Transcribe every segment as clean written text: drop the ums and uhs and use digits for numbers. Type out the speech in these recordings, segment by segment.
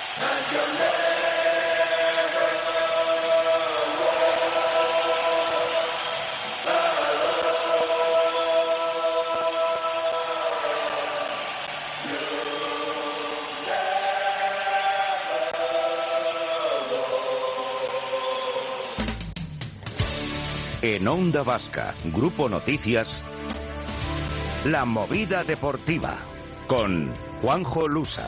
En Onda Vasca, Grupo Noticias, La Movida Deportiva, con Juanjo Lusa.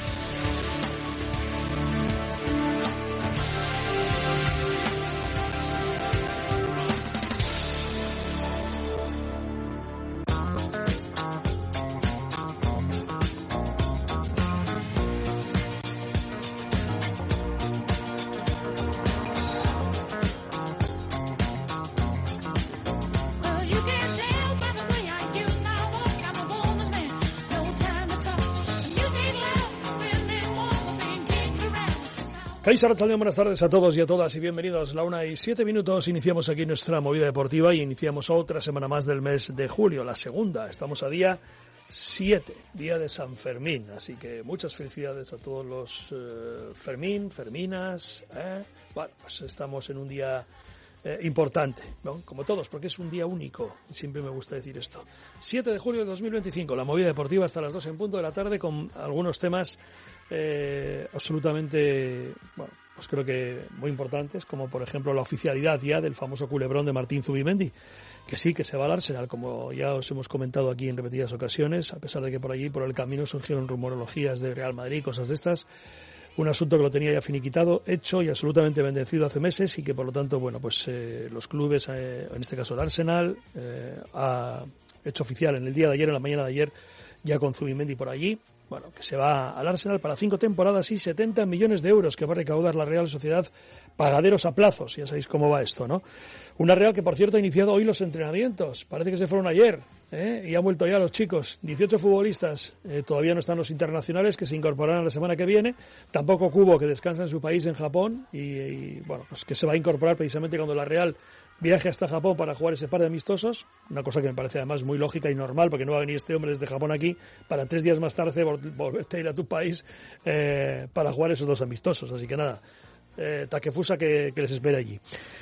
Buenas tardes a todos y a todas y bienvenidos. La 1:07. Iniciamos aquí nuestra movida deportiva y iniciamos otra semana más del mes de julio, la segunda. Estamos a día 7, día de San Fermín. Así que muchas felicidades a todos los Ferminas. Bueno, pues estamos en un día importante, ¿no? Como todos, porque es un día único. Siempre me gusta decir esto. 7 de julio de 2025, la movida deportiva hasta las 2 en punto de la tarde con algunos temas absolutamente, bueno, pues creo que muy importantes, como por ejemplo la oficialidad ya del famoso culebrón de Martín Zubimendi, que sí, que se va al Arsenal, como ya os hemos comentado aquí en repetidas ocasiones, a pesar de que por allí, por el camino, surgieron rumorologías de Real Madrid, cosas de estas. Un asunto que lo tenía ya finiquitado, hecho y absolutamente bendecido hace meses y que por lo tanto, bueno, pues los clubes, en este caso el Arsenal, ha hecho oficial en el día de ayer, en la mañana de ayer, ya con Zubimendi por allí, bueno, que se va al Arsenal para 5 temporadas y 70 millones de euros que va a recaudar la Real Sociedad, pagaderos a plazos, ya sabéis cómo va esto, ¿no? Una Real que, por cierto, ha iniciado hoy los entrenamientos, parece que se fueron ayer, y han vuelto ya los chicos, 18 futbolistas, todavía no están los internacionales que se incorporarán la semana que viene, tampoco Cubo, que descansa en su país, en Japón, y bueno, pues que se va a incorporar precisamente cuando la Real viaje hasta Japón para jugar ese par de amistosos, una cosa que me parece además muy lógica y normal, porque no va a venir este hombre desde Japón aquí para 3 días más tarde volverte a ir a tu país para jugar esos 2 amistosos, así que nada, Takefusa que les espera allí.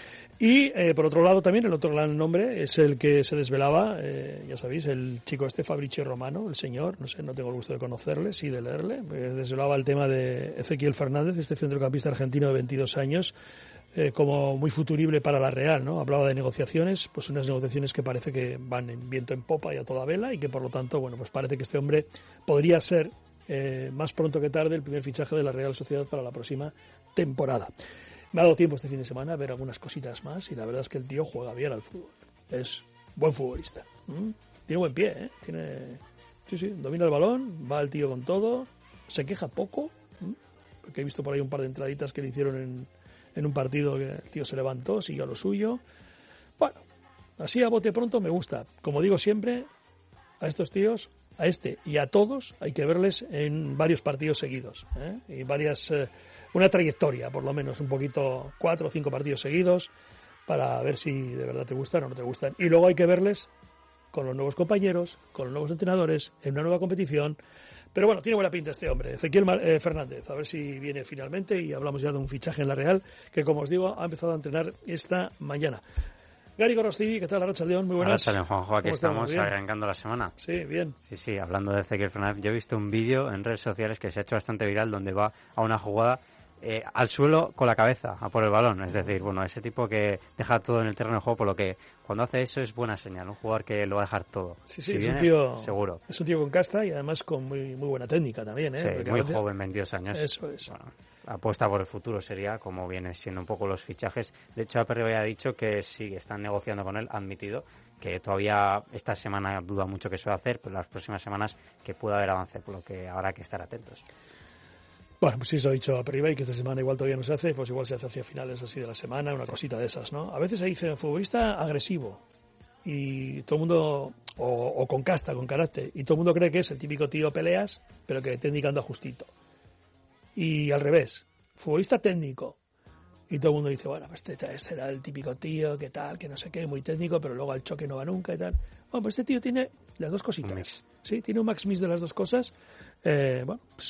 Y por otro lado también el otro gran nombre es el que se desvelaba, ya sabéis, el chico Fabrizio Romano, el señor, no sé, no tengo el gusto de conocerle, sí de leerle, desvelaba el tema de Ezequiel Fernández, este centrocampista argentino de 22 años, como muy futurible para la Real, ¿no? Hablaba de negociaciones, pues unas negociaciones que parece que van en viento en popa y a toda vela y que por lo tanto, bueno, pues parece que este hombre podría ser más pronto que tarde el primer fichaje de la Real Sociedad para la próxima temporada. Me ha dado tiempo este fin de semana a ver algunas cositas más y la verdad es que el tío juega bien al fútbol. Es buen futbolista. Tiene buen pie, Sí, domina el balón, va el tío con todo, se queja poco, porque he visto por ahí un par de entraditas que le hicieron en un partido que el tío se levantó, siguió a lo suyo. Bueno, así a bote pronto me gusta. Como digo siempre, a estos tíos, a este y a todos, hay que verles en varios partidos seguidos, y una trayectoria, por lo menos, un poquito, 4 o 5 partidos seguidos, para ver si de verdad te gustan o no te gustan. Y luego hay que verles con los nuevos compañeros, con los nuevos entrenadores, en una nueva competición. Pero bueno, tiene buena pinta este hombre, Ezequiel Fernández, a ver si viene finalmente y hablamos ya de un fichaje en la Real, que como os digo, ha empezado a entrenar esta mañana. Gary Gorosti, ¿qué tal? Arratsaldeón, muy buenas. Arratsaldeón, Juanjo, aquí estamos arrancando la semana. Sí, bien. Sí, hablando de Ezequiel Fernández, yo he visto un vídeo en redes sociales que se ha hecho bastante viral donde va a una jugada al suelo con la cabeza, a por el balón. Es decir, bueno, ese tipo que deja todo en el terreno de juego, por lo que cuando hace eso es buena señal, un jugador que lo va a dejar todo. Sí, si es viene, un tío seguro. Es un tío con casta y además con muy buena técnica también, Sí, muy joven, 22 años. Eso es. Bueno, apuesta por el futuro sería como vienen siendo un poco los fichajes. De hecho, Aperriba ya ha dicho que sí, están negociando con él, ha admitido que todavía esta semana duda mucho que se va a hacer, pero las próximas semanas que pueda haber avance, por lo que habrá que estar atentos. Bueno, pues sí, eso ha dicho Aperriba y que esta semana igual todavía no se hace, pues igual se hace hacia finales así de la semana, una cosita de esas, ¿no? A veces se dice futbolista agresivo y todo el mundo, o con casta, con carácter, y todo el mundo cree que es el típico tío peleas, pero que técnica anda justito. Y al revés, futbolista técnico. Y todo el mundo dice, bueno, pues este será el típico tío, que tal, que no sé qué, muy técnico, pero luego al choque no va nunca y tal. Bueno, pues este tío tiene las dos cositas. Un mix. Sí, tiene un max mix de las dos cosas. Bueno, pues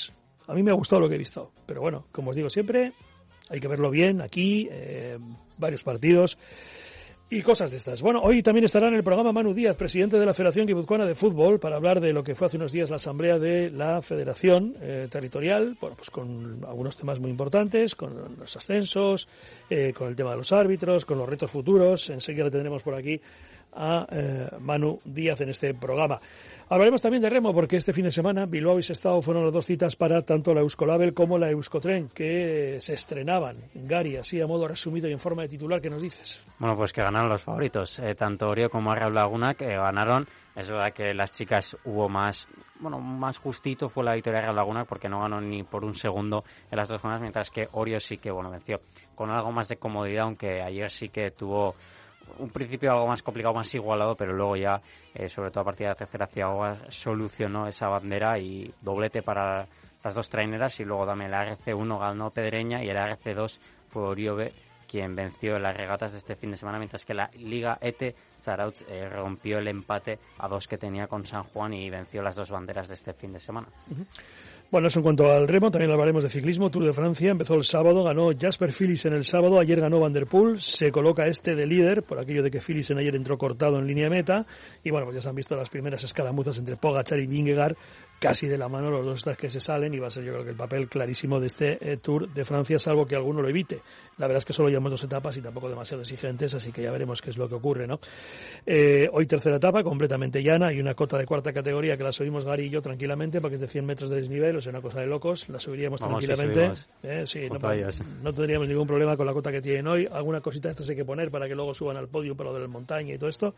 A mí me ha gustado lo que he visto, pero bueno, como os digo siempre, hay que verlo bien aquí, varios partidos y cosas de estas. Bueno, hoy también estará en el programa Manu Díaz, presidente de la Federación Guipuzcoana de Fútbol, para hablar de lo que fue hace unos días la asamblea de la Federación Territorial, bueno, pues con algunos temas muy importantes, con los ascensos, con el tema de los árbitros, con los retos futuros. Enseguida le tendremos por aquí a Manu Díaz en este programa. Hablaremos también de remo, porque este fin de semana Bilbao y Sestao fueron las dos citas para tanto la Euskolabel como la Euskotren, que se estrenaban. Gary, así a modo resumido y en forma de titular, ¿qué nos dices? Bueno, pues que ganaron los favoritos, tanto Orio como Arrau Laguna, que ganaron. Es verdad que las chicas hubo más justito fue la victoria de Arrau Laguna, porque no ganó ni por un segundo en las dos jornadas, mientras que Orio sí que, venció con algo más de comodidad, aunque ayer sí que tuvo un principio algo más complicado, más igualado, pero luego ya, sobre todo a partir de la tercera Ciagoa, solucionó esa bandera y doblete para las dos traineras, y luego también la RC1 ganó Pedreña y el RC2 fue Oriobe quien venció en las regatas de este fin de semana, mientras que la Liga ETE Zarautz rompió el empate a 2 que tenía con San Juan y venció las dos banderas de este fin de semana. Bueno, eso en cuanto al remo. También hablaremos de ciclismo. Tour de Francia empezó el sábado, ganó Jasper Philipsen en el sábado, ayer ganó Van der Poel, se coloca de líder por aquello de que Philipsen ayer entró cortado en línea de meta, y bueno, pues ya se han visto las primeras escaramuzas entre Pogačar y Vingegaard, casi de la mano los dos que se salen, y va a ser yo creo que el papel clarísimo de este Tour de Francia, salvo que alguno lo evite. La verdad es que solo llevamos 2 etapas y tampoco demasiado exigentes, así que ya veremos qué es lo que ocurre, ¿no? Hoy tercera etapa, completamente llana, y una cota de cuarta categoría que la subimos Gary y yo tranquilamente, porque es de 100 metros de desnivel, o sea, una cosa de locos, la subiríamos tranquilamente. Sí, no tendríamos ningún problema con la cota que tienen hoy. Alguna cosita estas hay que poner para que luego suban al podio para lo de la montaña y todo esto.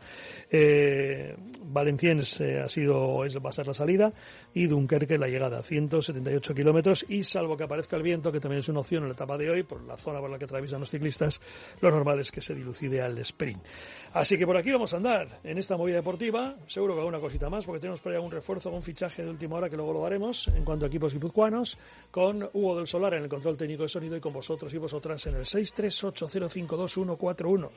Valenciennes va a ser la salida, y Dunkerque la llegada, 178 kilómetros, y salvo que aparezca el viento, que también es una opción en la etapa de hoy, por la zona por la que atraviesan los ciclistas, lo normal es que se dilucide al sprint. Así que por aquí vamos a andar en esta movida deportiva, seguro que alguna cosita más, porque tenemos por ahí algún refuerzo, algún fichaje de última hora que luego lo haremos en cuanto a equipos guipuzcoanos, con Hugo del Solar en el control técnico de sonido, y con vosotros y vosotras en el 638-052-141,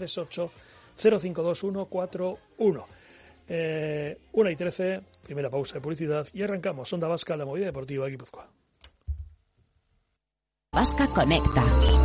638-052-141. 1:13, primera pausa de publicidad, y arrancamos. Onda Vasca, la movida deportiva Guipúzcoa. Vasca Conecta.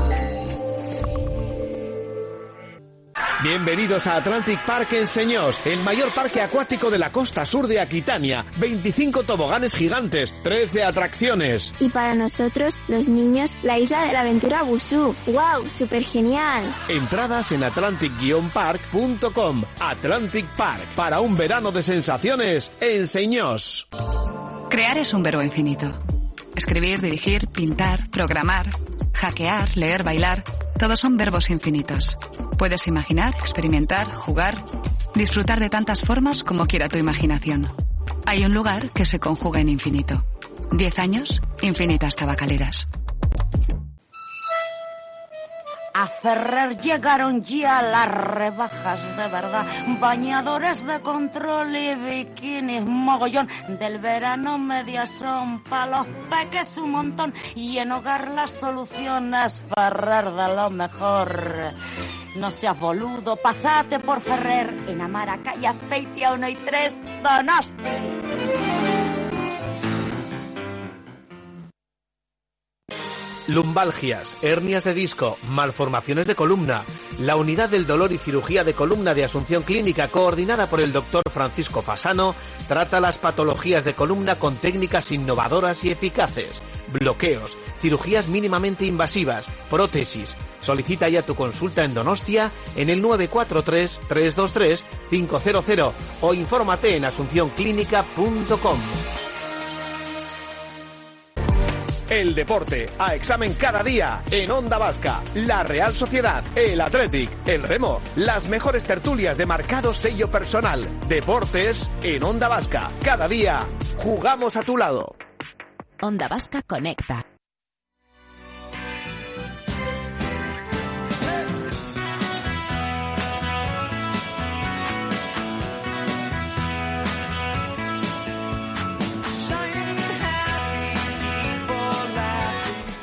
Bienvenidos a Atlantic Park en Señós, el mayor parque acuático de la costa sur de Aquitania. 25 toboganes gigantes, 13 atracciones. Y para nosotros, los niños, la isla de la aventura Busú. ¡Wow! ¡Súper genial! Entradas en atlantic-park.com. Atlantic Park, para un verano de sensaciones en Señós. Crear es un verbo infinito. Escribir, dirigir, pintar, programar, hackear, leer, bailar, todos son verbos infinitos. Puedes imaginar, experimentar, jugar, disfrutar de tantas formas como quiera tu imaginación. Hay un lugar que se conjuga en infinito. 10 años, infinitas tabacaleras. A Ferrer llegaron ya las rebajas de verdad, bañadores de control y bikinis mogollón, del verano medias son pa' los peques un montón, y en hogar las soluciones Ferrer de lo mejor. No seas boludo, pasate por Ferrer, en Amara, calle Azpeitia 1 y 3, Donosti. Lumbalgias, hernias de disco, malformaciones de columna. La unidad del dolor y cirugía de columna de Asunción Clínica, coordinada por el doctor Francisco Fasano, trata las patologías de columna con técnicas innovadoras y eficaces. Bloqueos, cirugías mínimamente invasivas, prótesis. Solicita ya tu consulta en Donostia en el 943-323-500 o infórmate en asuncionclínica.com. El deporte a examen cada día en Onda Vasca. La Real Sociedad, el Athletic, el Remo, las mejores tertulias de marcado sello personal. Deportes en Onda Vasca. Cada día jugamos a tu lado. Onda Vasca Conecta.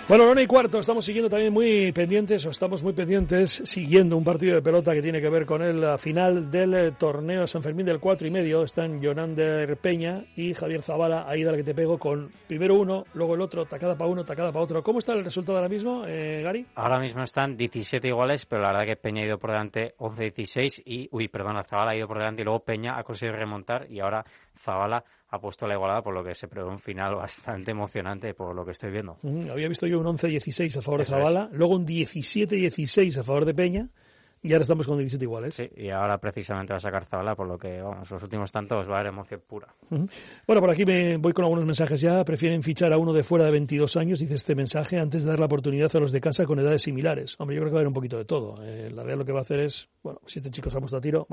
Bueno, 1:15, estamos siguiendo también estamos muy pendientes, siguiendo un partido de pelota que tiene que ver con la final del torneo San Fermín del 4,5. Están Jonander Peña y Javier Zabala, ahí da la que te pego, con primero uno, luego el otro, tacada para uno, tacada para otro. ¿Cómo está el resultado ahora mismo, Gary? Ahora mismo están 17 iguales, pero la verdad que Peña ha ido por delante 11-16 Zabala ha ido por delante y luego Peña ha conseguido remontar y ahora Zabala ha puesto la igualada, por lo que se prevé un final bastante emocionante por lo que estoy viendo. Había visto yo un 11-16 a favor de Zabala, luego un 17-16 a favor de Peña, y ahora estamos con 17 iguales. Sí, y ahora precisamente va a sacar Zabala, por lo que, vamos, los últimos tantos va a haber emoción pura. Bueno, por aquí me voy con algunos mensajes ya. Prefieren fichar a uno de fuera de 22 años, dice este mensaje, antes de dar la oportunidad a los de casa con edades similares. Hombre, yo creo que va a haber un poquito de todo. La Real lo que va a hacer es, bueno, si este chico se ha puesto a tiro,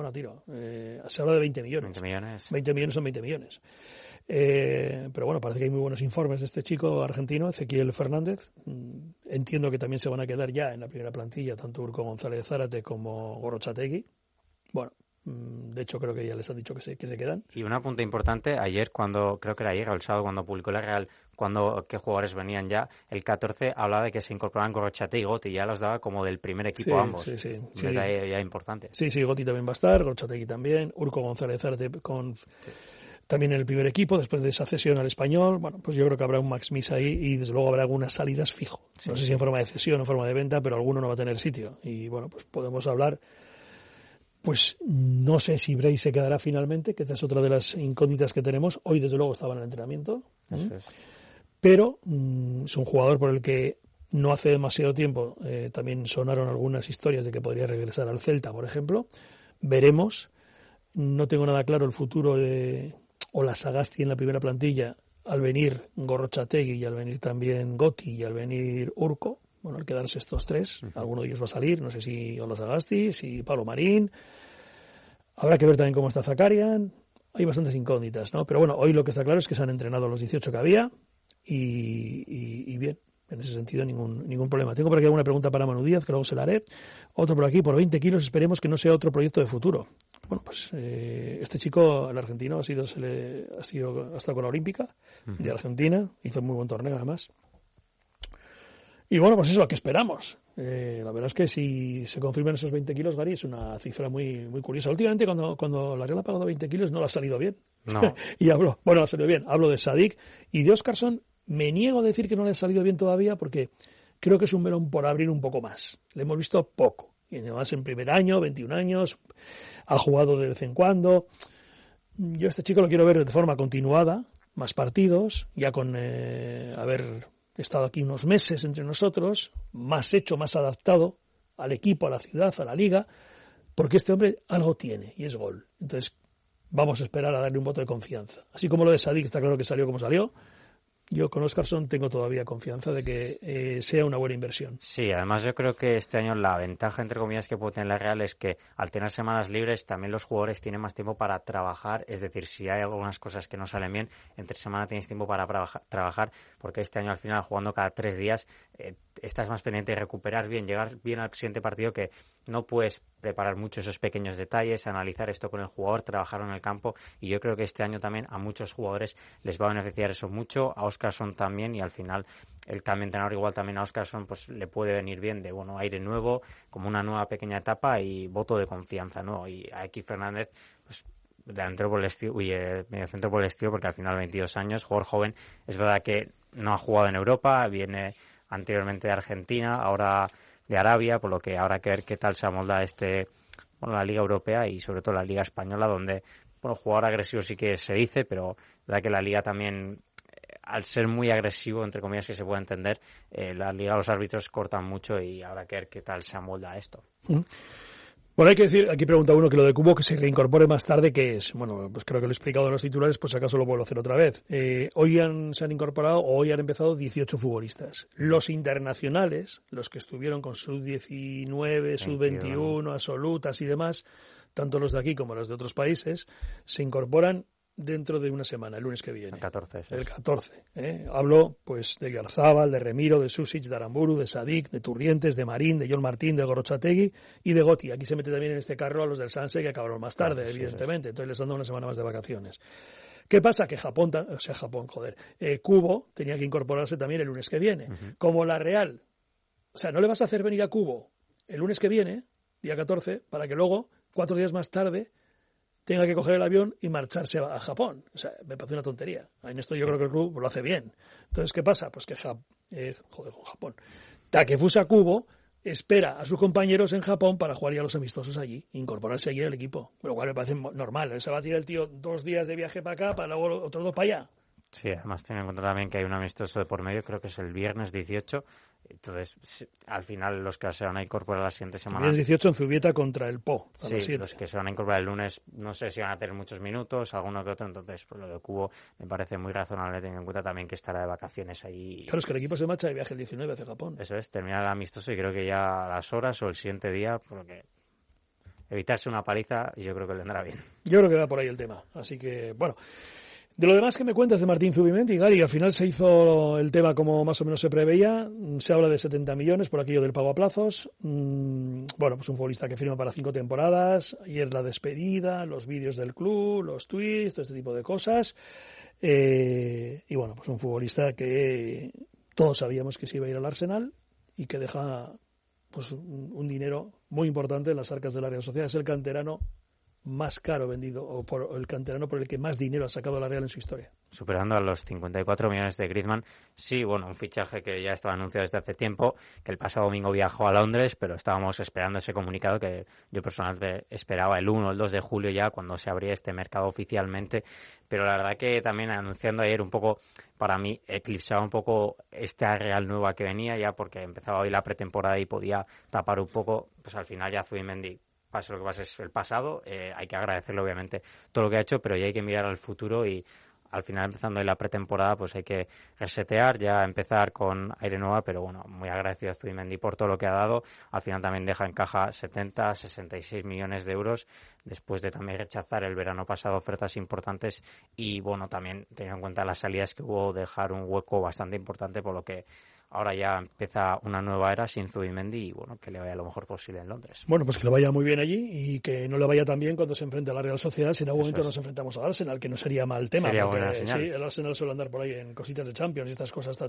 se habla de 20 millones. 20 millones. 20 millones son 20 millones. Pero bueno, parece que hay muy buenos informes de este chico argentino, Ezequiel Fernández. Entiendo que también se van a quedar ya en la primera plantilla tanto Urco González Zárate como Gorrotxategi. Bueno, de hecho creo que ya les han dicho que se quedan. Y un apunte importante, ayer creo que era ayer o el sábado cuando publicó la Real qué jugadores venían ya, el 14 hablaba de que se incorporaban Gorrotxategi y Gotti, ya los daba como del primer equipo ambos. Sí. Un detalle ya importante. Sí, Gotti también va a estar, Gorrotxategi también, Urco González Zárate también en el primer equipo, después de esa cesión al Español. Bueno, pues yo creo que habrá un Max Misa ahí y desde luego habrá algunas salidas fijo. No sé si en forma de cesión o en forma de venta, pero alguno no va a tener sitio. Y bueno, pues podemos hablar, pues no sé si Bray se quedará finalmente, que esta es otra de las incógnitas que tenemos. Hoy desde luego estaba en el entrenamiento. Eso es. Pero es un jugador por el que no hace demasiado tiempo también sonaron algunas historias de que podría regresar al Celta, por ejemplo. Veremos. No tengo nada claro el futuro de Ola Sagasti en la primera plantilla al venir Gorrotxategi y al venir también Gotti y al venir Urco. Bueno, al quedarse estos tres, alguno de ellos va a salir, no sé si Ola Sagasti, si Pablo Marín. Habrá que ver también cómo está Zakarian. Hay bastantes incógnitas, ¿no? Pero bueno, hoy lo que está claro es que se han entrenado los 18 que había y bien. En ese sentido, ningún problema. Tengo por aquí alguna pregunta para Manu Díaz, que luego se la haré. Otro por aquí, por 20 kilos, esperemos que no sea otro proyecto de futuro. Bueno, pues este chico, el argentino, ha estado con la Olímpica de Argentina, hizo un muy buen torneo además. Y bueno, pues eso es lo que esperamos. La verdad es que si se confirman esos 20 kilos, Gary, es una cifra muy, muy curiosa. Últimamente, cuando la Real ha pagado 20 kilos, no le ha salido bien. No. Ha salido bien. Hablo de Sadik y de Óscarson. Me niego a decir que no le ha salido bien todavía porque creo que es un melón por abrir un poco más. Le hemos visto poco. Y además en primer año, 21 años, ha jugado de vez en cuando. Yo a este chico lo quiero ver de forma continuada, más partidos, ya con haber estado aquí unos meses entre nosotros, más hecho, más adaptado al equipo, a la ciudad, a la liga, porque este hombre algo tiene y es gol. Entonces vamos a esperar a darle un voto de confianza. Así como lo de Sadik está claro que salió como salió, yo con Óscarson tengo todavía confianza de que sea una buena inversión. Sí, además yo creo que este año la ventaja, entre comillas, que puede tener la Real es que al tener semanas libres también los jugadores tienen más tiempo para trabajar. Es decir, si hay algunas cosas que no salen bien, entre semana tienes tiempo para trabajar, porque este año al final jugando cada 3 días estás más pendiente de recuperar bien, llegar bien al siguiente partido, que no puedes preparar mucho esos pequeños detalles, analizar esto con el jugador, trabajar en el campo, y yo creo que este año también a muchos jugadores les va a beneficiar eso mucho, a Óscarson también, y al final el cambio de entrenador igual también a Óscarson pues le puede venir bien de aire nuevo, como una nueva pequeña etapa y voto de confianza, ¿no? Y a X Fernández pues delantero por el estilo, mediocentro por el estilo, porque al final 22 años, jugador joven, es verdad que no ha jugado en Europa, viene anteriormente de Argentina, ahora de Arabia, por lo que habrá que ver qué tal se amolda la Liga Europea y sobre todo la Liga Española, donde jugador agresivo sí que se dice, pero verdad que la Liga también, al ser muy agresivo, entre comillas que se puede entender, la Liga, los árbitros cortan mucho y habrá que ver qué tal se amolda esto. Bueno, hay que decir, aquí pregunta uno que lo de Cubo que se reincorpore más tarde, ¿qué es? Bueno, pues creo que lo he explicado en los titulares, pues acaso lo vuelvo a hacer otra vez. Hoy se han incorporado, o hoy han empezado 18 futbolistas. Los internacionales, los que estuvieron con sub-19, sub-21, absolutas y demás, tanto los de aquí como los de otros países, se incorporan dentro de una semana, el lunes que viene. El 14. Sí. El 14. Hablo pues de Garzábal, de Remiro, de Susic, de Aramburu, de Sadik, de Turrientes, de Marín, de John Martín, de Gorrotxategi y de Gotti. Aquí se mete también en este carro a los del Sanse que acabaron más tarde, evidentemente. Sí. Entonces les han dado una semana más de vacaciones. ¿Qué pasa? Que Kubo tenía que incorporarse también el lunes que viene. Como la Real, o sea, no le vas a hacer venir a Kubo el lunes que viene, día 14, para que luego, 4 días más tarde, tenga que coger el avión y marcharse a Japón. O sea, me parece una tontería. En esto yo creo que el club lo hace bien. Entonces, ¿qué pasa? Pues que Japón. Takefusa Kubo espera a sus compañeros en Japón para jugar ya los amistosos allí, incorporarse allí en el equipo. Lo cual me parece normal. Se va a tirar el tío 2 días de viaje para acá, para luego otros 2 para allá. Sí, además ten en cuenta también que hay un amistoso de por medio, creo que es el viernes 18. Entonces, al final, los que se van a incorporar la siguiente semana... El viernes 18 en Zubieta contra el Po. Sí, los que se van a incorporar el lunes, no sé si van a tener muchos minutos, alguno que otro. Entonces, pues lo de Kubo me parece muy razonable, teniendo en cuenta también que estará de vacaciones allí. Claro, es que el equipo se marcha de viaje el 19 hacia Japón. Eso es, termina el amistoso y creo que ya a las horas o el siguiente día, porque evitarse una paliza, yo creo que le vendrá bien. Yo creo que va por ahí el tema. Así que, bueno... De lo demás que me cuentas de Martín Zubimendi, Gary, al final se hizo el tema como más o menos se preveía. Se habla de 70 millones por aquello del pago a plazos. Bueno, pues un futbolista que firma para 5 temporadas. Ayer la despedida, los vídeos del club, los tweets, todo este tipo de cosas. Y bueno, pues un futbolista que todos sabíamos que se iba a ir al Arsenal y que deja pues un dinero muy importante en las arcas de la Real Sociedad. Es el canterano más caro vendido, o por el canterano por el que más dinero ha sacado la Real en su historia. Superando a los 54 millones de Griezmann. Sí, bueno, un fichaje que ya estaba anunciado desde hace tiempo, que el pasado domingo viajó a Londres, pero estábamos esperando ese comunicado que yo personalmente esperaba el 1 o el 2 de julio ya, cuando se abría este mercado oficialmente. Pero la verdad que también anunciando ayer un poco, para mí, eclipsaba un poco esta Real nueva que venía ya, porque empezaba hoy la pretemporada y podía tapar un poco, pues al final ya Zubimendi, pase lo que pase, es el pasado. Hay que agradecerle obviamente todo lo que ha hecho, pero ya hay que mirar al futuro y al final, empezando en la pretemporada, pues hay que resetear, ya empezar con aire nueva, pero bueno, muy agradecido a Zubimendi por todo lo que ha dado. Al final también deja en caja 70, 66 millones de euros, después de también rechazar el verano pasado ofertas importantes y bueno, también teniendo en cuenta las salidas que hubo, dejar un hueco bastante importante, por lo que ahora ya empieza una nueva era sin Zubimendi y bueno, que le vaya lo mejor posible en Londres. Bueno, pues que le vaya muy bien allí y que no le vaya tan bien cuando se enfrente a la Real Sociedad. Si en algún momento nos enfrentamos al Arsenal, que no sería mal tema. Sería porque, buena señal. Sí, el Arsenal suele andar por ahí en cositas de Champions y estas cosas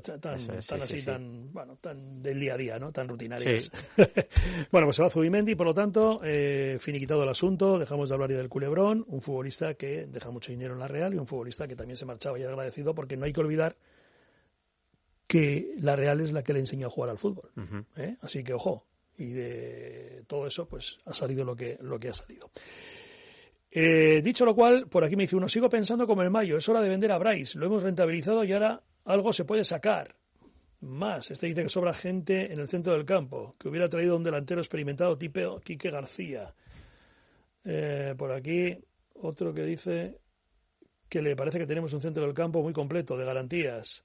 tan del día a día, ¿no? Tan rutinarias. Sí. Bueno, pues se va Zubimendi, por lo tanto, finiquitado el asunto, dejamos de hablar ya del culebrón, un futbolista que deja mucho dinero en la Real y un futbolista que también se marchaba y agradecido, porque no hay que olvidar que la Real es la que le enseñó a jugar al fútbol. Así que, ojo, y de todo eso, pues ha salido lo que ha salido. Dicho lo cual, por aquí me dice uno, sigo pensando como en mayo, es hora de vender a Bryce, lo hemos rentabilizado y ahora algo se puede sacar. Más, este dice que sobra gente en el centro del campo, que hubiera traído un delantero experimentado tipo Quique García. Por aquí, otro que dice que le parece que tenemos un centro del campo muy completo, de garantías.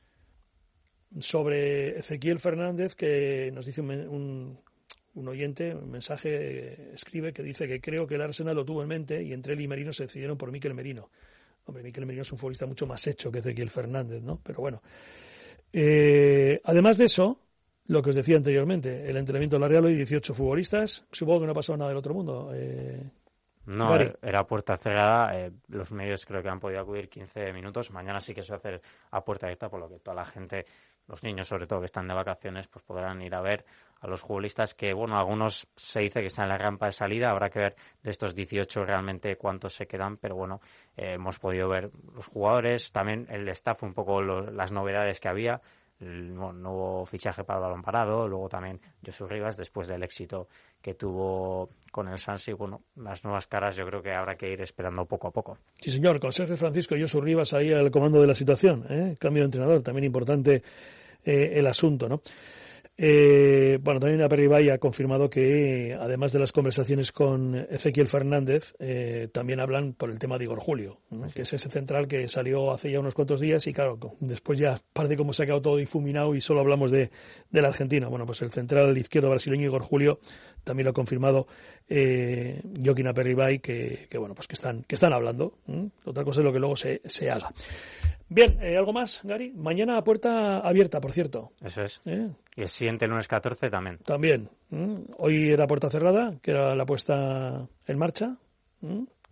Sobre Ezequiel Fernández, que nos dice un oyente, un mensaje, escribe, que dice que creo que el Arsenal lo tuvo en mente y entre él y Merino se decidieron por Mikel Merino. Hombre, Mikel Merino es un futbolista mucho más hecho que Ezequiel Fernández, ¿no? Pero bueno. Además de eso, lo que os decía anteriormente, el entrenamiento de la Real hoy, 18 futbolistas. Supongo que no ha pasado nada del otro mundo. No, Gary. Era puerta cerrada. Los medios creo que han podido acudir 15 minutos. Mañana sí que se va a hacer a puerta abierta, por lo que toda la gente, los niños sobre todo que están de vacaciones, pues podrán ir a ver a los futbolistas que, bueno, algunos se dice que están en la rampa de salida. Habrá que ver de estos 18 realmente cuántos se quedan, pero bueno, hemos podido ver los jugadores, también el staff, un poco las novedades que había. El nuevo fichaje para el balón parado, luego también Josu Rivas después del éxito que tuvo con el Swansea. Bueno, las nuevas caras yo creo que habrá que ir esperando poco a poco. Sí señor, con Sergio Francisco y Josu Rivas ahí al comando de la situación, cambio de entrenador, también importante el asunto, ¿no? Bueno, también Aperribay ha confirmado que además de las conversaciones con Ezequiel Fernández, también hablan por el tema de Igor Julio, ¿no? Que es ese central que salió hace ya unos cuantos días y claro, después ya parece como se ha quedado todo difuminado y solo hablamos de la Argentina. Bueno, pues el central izquierdo brasileño Igor Julio también lo ha confirmado Joaquín Aperribay, que bueno, pues que están hablando. Otra cosa es lo que luego se haga. Bien, ¿algo más, Gary? Mañana a puerta abierta, por cierto. Eso es. Y el siguiente lunes 14 también. También. Hoy era puerta cerrada, que era la puesta en marcha.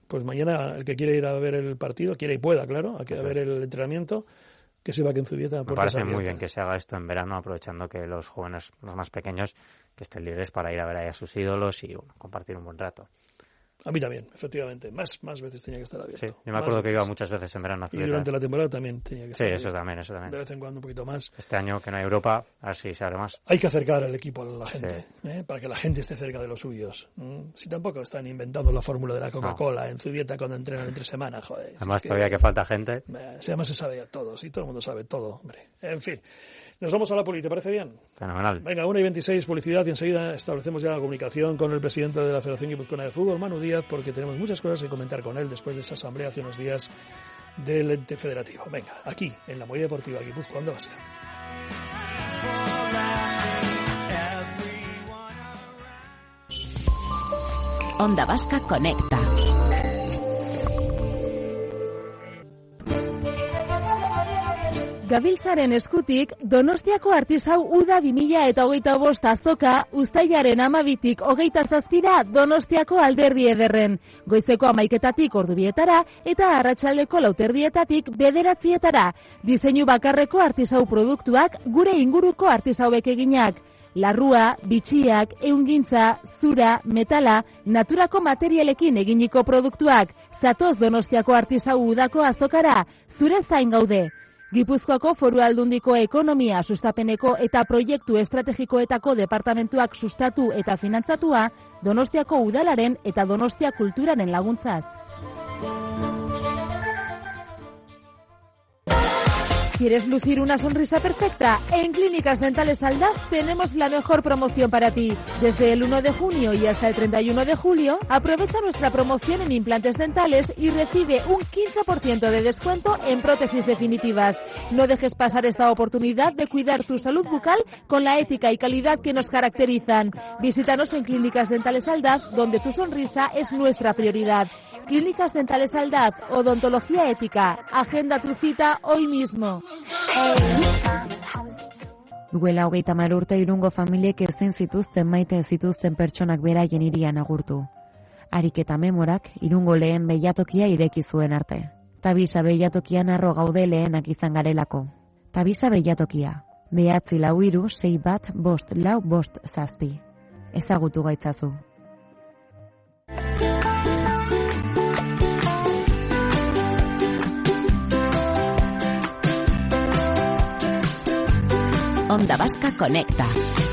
pues mañana el que quiere ir a ver el partido, quiere y pueda, claro, a ver el entrenamiento, que sepa que en Zubieta me parece muy bien que se haga esto en verano, aprovechando que los jóvenes, los más pequeños, que estén libres para ir a ver ahí a sus ídolos y compartir un buen rato. A mí también, efectivamente. Más veces tenía que estar abierto. Sí, yo me acuerdo que iba muchas veces en verano a Zubieta. Y durante la temporada también tenía que estar abierto. Eso también. De vez en cuando un poquito más. Este año que no hay Europa, a ver si se abre más. Hay que acercar al equipo a la gente, para que la gente esté cerca de los suyos. Si tampoco están inventando la fórmula de la Coca-Cola en Zubieta cuando entrenan entre semanas, joder. Además todavía que falta gente. Además se sabe ya todo, y todo el mundo sabe todo, hombre. En fin. Nos vamos a la poli, ¿te parece bien? Fenomenal. Venga, 1:26, publicidad, y enseguida establecemos ya la comunicación con el presidente de la Federación Guipuzcoana de Fútbol, Manu Díaz, porque tenemos muchas cosas que comentar con él después de esa asamblea hace unos días del ente federativo. Venga, aquí, en la Movida Deportiva Guipuzcoa, Onda Vasca. Onda Vasca Conecta. Gabiltzaren eskutik, Donostiako Artisau Uda 2025 azoka uztailaren 12tik 27 Donostiako Alderdi Ederren. Goizeko 11:00 ordubietara eta arratsaldeko 4:00 9:00. Diseinu bakarreko artisau produktuak gure inguruko artisauek eginak. Larrua, bitxiak, ehungintza, zura, metala, naturako materialekin eginiko produktuak. Zatoz Donostiako Artisau Udako azokara, zure zain gaude. Gipuzkoako Foru Aldundiko ekonomia sustapeneko eta proiektu estrategikoetako departamentuak sustatu eta finantzatua, Donostiako Udalaren eta Donostia Kulturaren laguntzaz. ¿Quieres lucir una sonrisa perfecta? En Clínicas Dentales Aldaz tenemos la mejor promoción para ti. Desde el 1 de junio y hasta el 31 de julio, aprovecha nuestra promoción en implantes dentales y recibe un 15% de descuento en prótesis definitivas. No dejes pasar esta oportunidad de cuidar tu salud bucal con la ética y calidad que nos caracterizan. Visítanos en Clínicas Dentales Aldaz, donde tu sonrisa es nuestra prioridad. Clínicas Dentales Aldaz, odontología ética. Agenda tu cita hoy mismo. Duela 30 urte Irungo familiek ezin zituzten maite zituzten pertsonak beraien hirian agurtu. Ariketa Memorak Irungo lehen beilatokia ireki zuen arte. Tabisa beilatokian harro gaude lehenak izan garelako. Tabisa beilatokia, 943 61 5 5 ezagutu gaitzazu. Onda Vasca Conecta.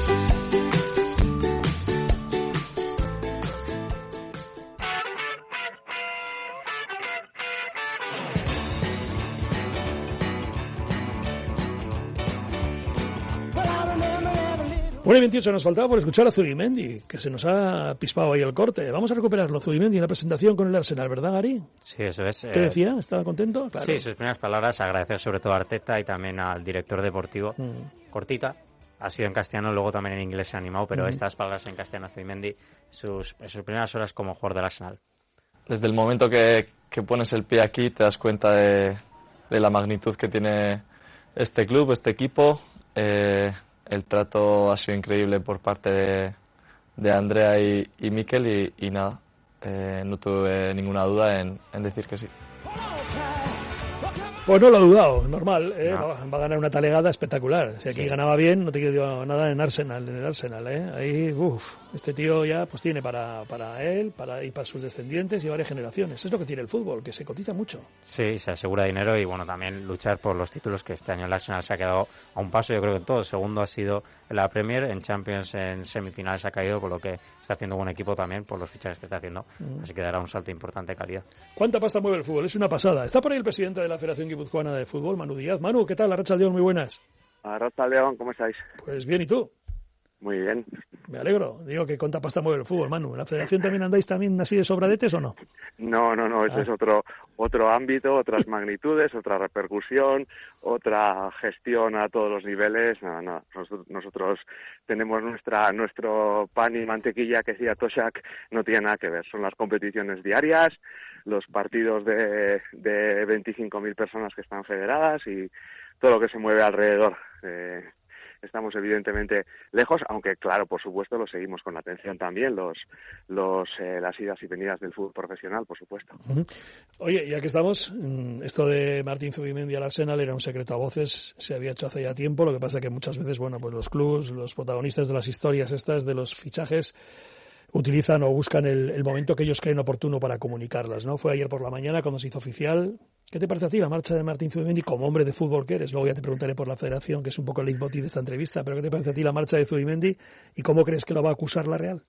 Bueno, y 28 nos faltaba por escuchar a Zubimendi, que se nos ha pispado ahí el corte. Vamos a recuperarlo, Zubimendi, en la presentación con el Arsenal, ¿verdad, Gary? Sí, eso es. ¿Qué decía? ¿Estaba contento? Claro. Sí, sus primeras palabras, agradecer sobre todo a Arteta y también al director deportivo. Cortita, ha sido en castellano, luego también en inglés se ha animado, pero estas palabras en castellano, Zubimendi, sus primeras horas como jugador del Arsenal. Desde el momento que pones el pie aquí te das cuenta de la magnitud que tiene este club, este equipo. El trato ha sido increíble por parte de Andrea y Mikel y nada, no tuve ninguna duda en decir que sí. Pues no lo ha dudado, normal, No. va a ganar una talegada espectacular. Si aquí ganaba bien, no te quedó nada en el Arsenal, Ahí, este tío ya pues tiene para él, y para sus descendientes y varias generaciones. Es lo que tiene el fútbol, que se cotiza mucho. Sí, se asegura dinero y bueno, también luchar por los títulos, que este año el Arsenal se ha quedado a un paso, yo creo que en todo. El segundo ha sido en la Premier, en Champions en semifinales ha caído, por lo que está haciendo buen equipo también por los fichajes que está haciendo. Así que dará un salto importante de calidad. ¿Cuánta pasta mueve el fútbol? Es una pasada. Está por ahí el presidente de la Federación Guipuzcoana de Fútbol, Manu Díaz. Manu, ¿qué tal? Arratsaldeon, muy buenas. Arratsaldeon, ¿cómo estáis? Pues bien, ¿y tú? Muy bien. Me alegro. Digo que cuánta pasta mueve el fútbol, Manu. ¿En la Federación también andáis también así de sobradetes o no? No, ese es otro ámbito, otras magnitudes, otra repercusión, otra gestión a todos los niveles. No. Nosotros tenemos nuestro pan y mantequilla, que decía Toshak, no tiene nada que ver. Son las competiciones diarias, los partidos de 25.000 personas que están federadas y todo lo que se mueve alrededor. estamos evidentemente lejos, aunque claro, por supuesto, lo seguimos con atención también, las idas y venidas del fútbol profesional, por supuesto. Oye, ya que estamos, esto de Martín Zubimendi al Arsenal era un secreto a voces, se había hecho hace ya tiempo, lo que pasa que muchas veces, bueno, pues los clubs, los protagonistas de las historias estas, de los fichajes, utilizan o buscan el momento que ellos creen oportuno para comunicarlas, ¿no? Fue ayer por la mañana cuando se hizo oficial. ¿Qué te parece a ti la marcha de Martín Zubimendi como hombre de fútbol que eres? Luego ya te preguntaré por la federación, que es un poco el leitmotiv de esta entrevista, pero ¿qué te parece a ti la marcha de Zubimendi y cómo crees que lo va a acusar la Real?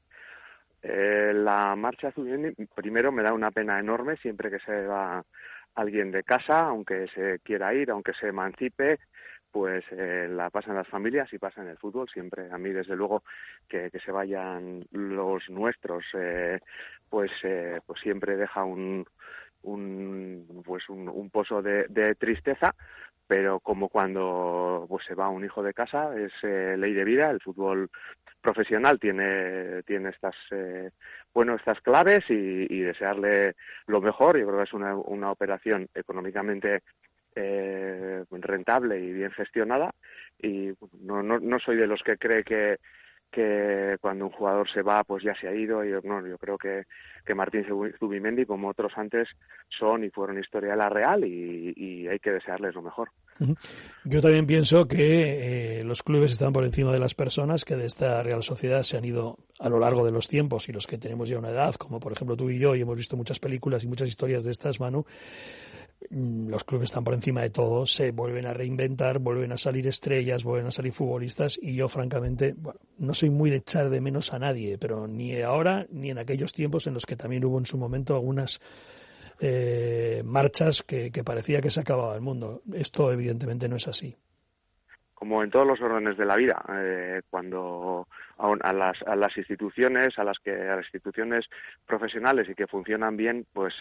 La marcha de Zubimendi, primero me da una pena enorme siempre que se va alguien de casa, aunque se quiera ir, aunque se emancipe, pues la pasan las familias y pasa en el fútbol. Siempre, a mí desde luego, que se vayan los nuestros, pues siempre deja un pozo de tristeza, pero como cuando pues se va un hijo de casa, es ley de vida. El fútbol profesional tiene estas claves y desearle lo mejor. Yo creo que es una operación económicamente rentable y bien gestionada, y no soy de los que cree que cuando un jugador se va pues ya se ha ido. Yo creo que Martín Zubimendi, como otros antes, son y fueron historia de la Real, y hay que desearles lo mejor. Yo también pienso que los clubes están por encima de las personas, que de esta Real Sociedad se han ido a lo largo de los tiempos, y los que tenemos ya una edad, como por ejemplo tú y yo, y hemos visto muchas películas y muchas historias de estas, Manu, los clubes están por encima de todo, se vuelven a reinventar, vuelven a salir estrellas, vuelven a salir futbolistas, y yo francamente, no soy muy de echar de menos a nadie, pero ni ahora ni en aquellos tiempos en los que también hubo en su momento algunas marchas que parecía que se acababa el mundo. Esto evidentemente no es así. Como en todos los órdenes de la vida, cuando a las instituciones profesionales y que funcionan bien, pues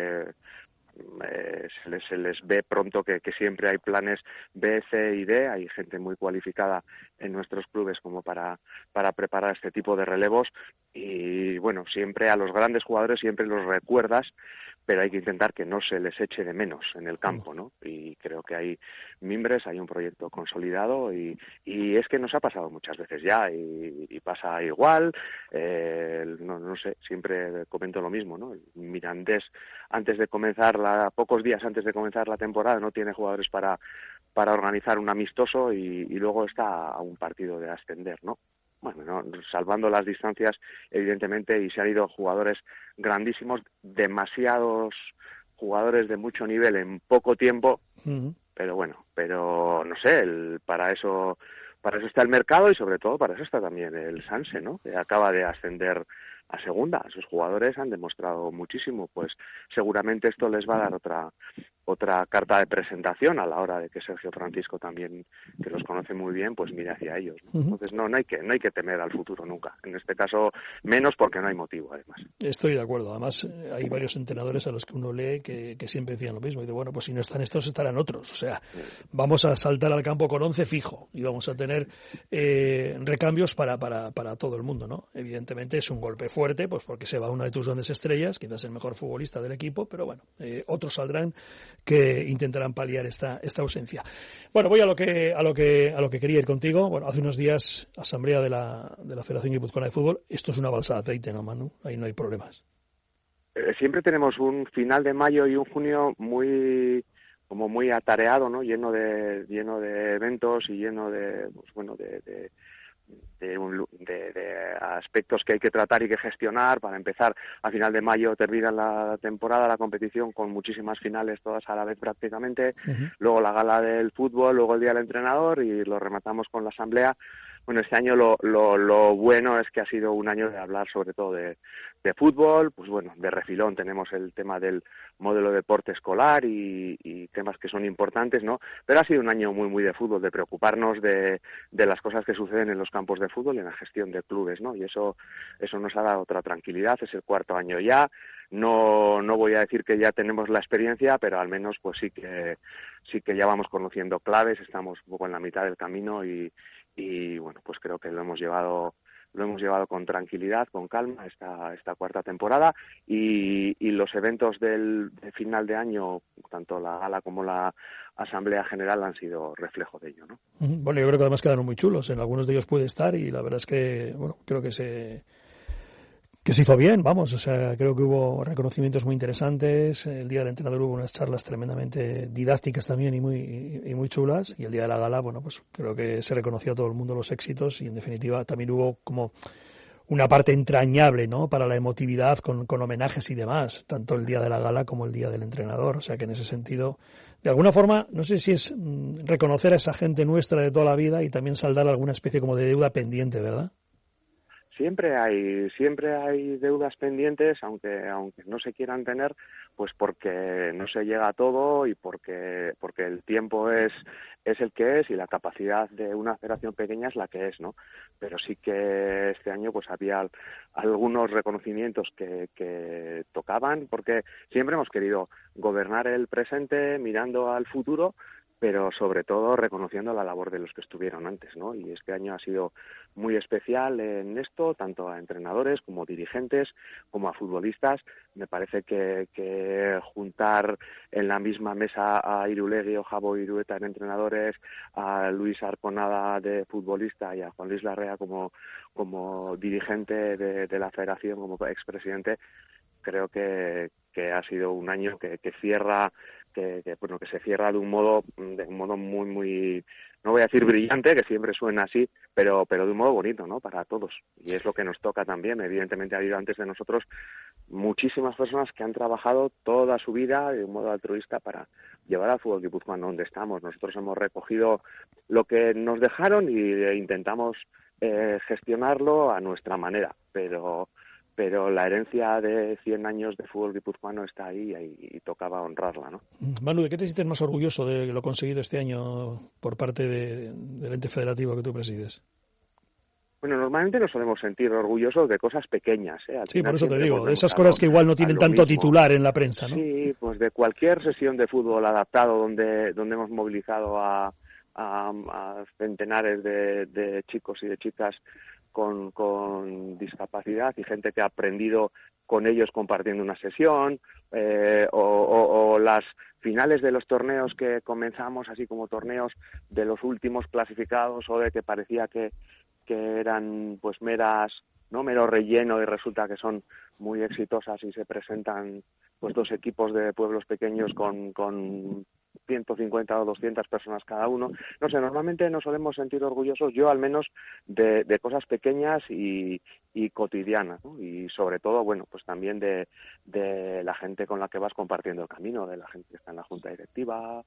se les ve pronto que siempre hay planes B, C y D. Hay gente muy cualificada en nuestros clubes como para preparar este tipo de relevos, y bueno, siempre a los grandes jugadores siempre los recuerdas, pero hay que intentar que no se les eche de menos en el campo, ¿no? Y creo que hay mimbres, hay un proyecto consolidado, y es que nos ha pasado muchas veces ya, y pasa igual. No sé, siempre comento lo mismo, ¿no? El Mirandés, pocos días antes de comenzar la temporada, no tiene jugadores para organizar un amistoso, y luego está a un partido de ascender, ¿no? Bueno, no, salvando las distancias, evidentemente, y se han ido jugadores grandísimos, demasiados jugadores de mucho nivel en poco tiempo, pero no sé, para eso está el mercado, y sobre todo para eso está también el Sanse, ¿no? Que acaba de ascender a segunda. Sus jugadores han demostrado muchísimo, pues seguramente esto les va a dar otra carta de presentación a la hora de que Sergio Francisco también, que los conoce muy bien, pues mire hacia ellos, ¿no? Entonces no hay que temer al futuro nunca. En este caso menos, porque no hay motivo, además. Estoy de acuerdo. Además, hay varios entrenadores a los que uno lee que siempre decían lo mismo. Y dice, bueno, pues si no están estos, estarán otros. O sea, vamos a saltar al campo con 11 fijo, y vamos a tener recambios para todo el mundo, ¿no? Evidentemente es un golpe fuerte, pues porque se va una de tus grandes estrellas, quizás el mejor futbolista del equipo, pero bueno, otros saldrán que intentarán paliar esta ausencia. Bueno, voy a lo que quería ir contigo. Bueno, hace unos días, asamblea de la Federación Guipuzcoana de Fútbol. Esto es una balsa de aceite, ¿no, Manu? Ahí no hay problemas. Siempre tenemos un final de mayo y un junio muy atareado, ¿no? Lleno de eventos y lleno de aspectos que hay que tratar y que gestionar. Para empezar, a final de mayo termina la temporada, la competición, con muchísimas finales, todas a la vez prácticamente. Luego la gala del fútbol, luego el día del entrenador, y lo rematamos con la asamblea. Bueno, este año lo bueno es que ha sido un año de hablar sobre todo de fútbol. Pues bueno, de refilón tenemos el tema del modelo de deporte escolar y temas que son importantes, ¿no? Pero ha sido un año muy de fútbol, de preocuparnos de las cosas que suceden en los campos de fútbol y en la gestión de clubes, ¿no? Y eso nos ha dado otra tranquilidad. Es el cuarto año ya. No voy a decir que ya tenemos la experiencia, pero al menos pues sí que ya vamos conociendo claves. Estamos un poco en la mitad del camino, y bueno, pues creo que lo hemos llevado lo hemos llevado con tranquilidad, con calma esta cuarta temporada y los eventos del final de año, tanto la gala como la Asamblea General, han sido reflejo de ello, ¿no? Bueno, yo creo que además quedaron muy chulos. En algunos de ellos pude estar y la verdad es que, bueno, creo que se hizo bien, vamos, o sea, creo que hubo reconocimientos muy interesantes. El día del entrenador hubo unas charlas tremendamente didácticas también y muy chulas, y el día de la gala, bueno, pues creo que se reconoció a todo el mundo los éxitos y en definitiva también hubo como una parte entrañable, ¿no?, para la emotividad con homenajes y demás, tanto el día de la gala como el día del entrenador. O sea que en ese sentido, de alguna forma, no sé si es reconocer a esa gente nuestra de toda la vida y también saldar alguna especie como de deuda pendiente, ¿verdad? Siempre hay deudas pendientes, aunque no se quieran tener, pues porque no se llega a todo y porque el tiempo es el que es y la capacidad de una federación pequeña es la que es, ¿no? Pero sí que este año pues había algunos reconocimientos que tocaban, porque siempre hemos querido gobernar el presente mirando al futuro, pero sobre todo reconociendo la labor de los que estuvieron antes, ¿no? Y este año ha sido muy especial en esto, tanto a entrenadores como dirigentes, como a futbolistas. Me parece que juntar en la misma mesa a Irulegui o Jabo Irueta en entrenadores, a Luis Arconada de futbolista y a Juan Luis Larrea como dirigente de la federación, como expresidente, creo que ha sido un año que cierra, que se cierra de un modo muy, no voy a decir brillante, que siempre suena así, pero de un modo bonito, ¿no?, para todos. Y es lo que nos toca también. Evidentemente ha habido antes de nosotros muchísimas personas que han trabajado toda su vida de un modo altruista para llevar al fútbol guipuzcoano donde estamos. Nosotros hemos recogido lo que nos dejaron y intentamos gestionarlo a nuestra manera, pero la herencia de 100 años de fútbol guipuzcoano está ahí y tocaba honrarla, ¿no? Manu, ¿de qué te sientes más orgulloso de lo conseguido este año por parte del ente federativo que tú presides? Bueno, normalmente nos solemos sentir orgullosos de cosas pequeñas, ¿eh? Sí, por eso te digo, de esas cosas que igual no tienen tanto titular en la prensa, ¿no? Sí, pues de cualquier sesión de fútbol adaptado donde hemos movilizado a centenares de chicos y de chicas con discapacidad y gente que ha aprendido con ellos compartiendo una sesión, o las finales de los torneos que comenzamos así como torneos de los últimos clasificados o de que parecía que eran pues mero relleno y resulta que son muy exitosas y se presentan pues dos equipos de pueblos pequeños con 150 o 200 personas cada uno. No sé, normalmente nos solemos sentir orgullosos, yo al menos, de cosas pequeñas y cotidianas, ¿no? Y sobre todo, bueno, pues también de la gente con la que vas compartiendo el camino, de la gente que está en la junta directiva,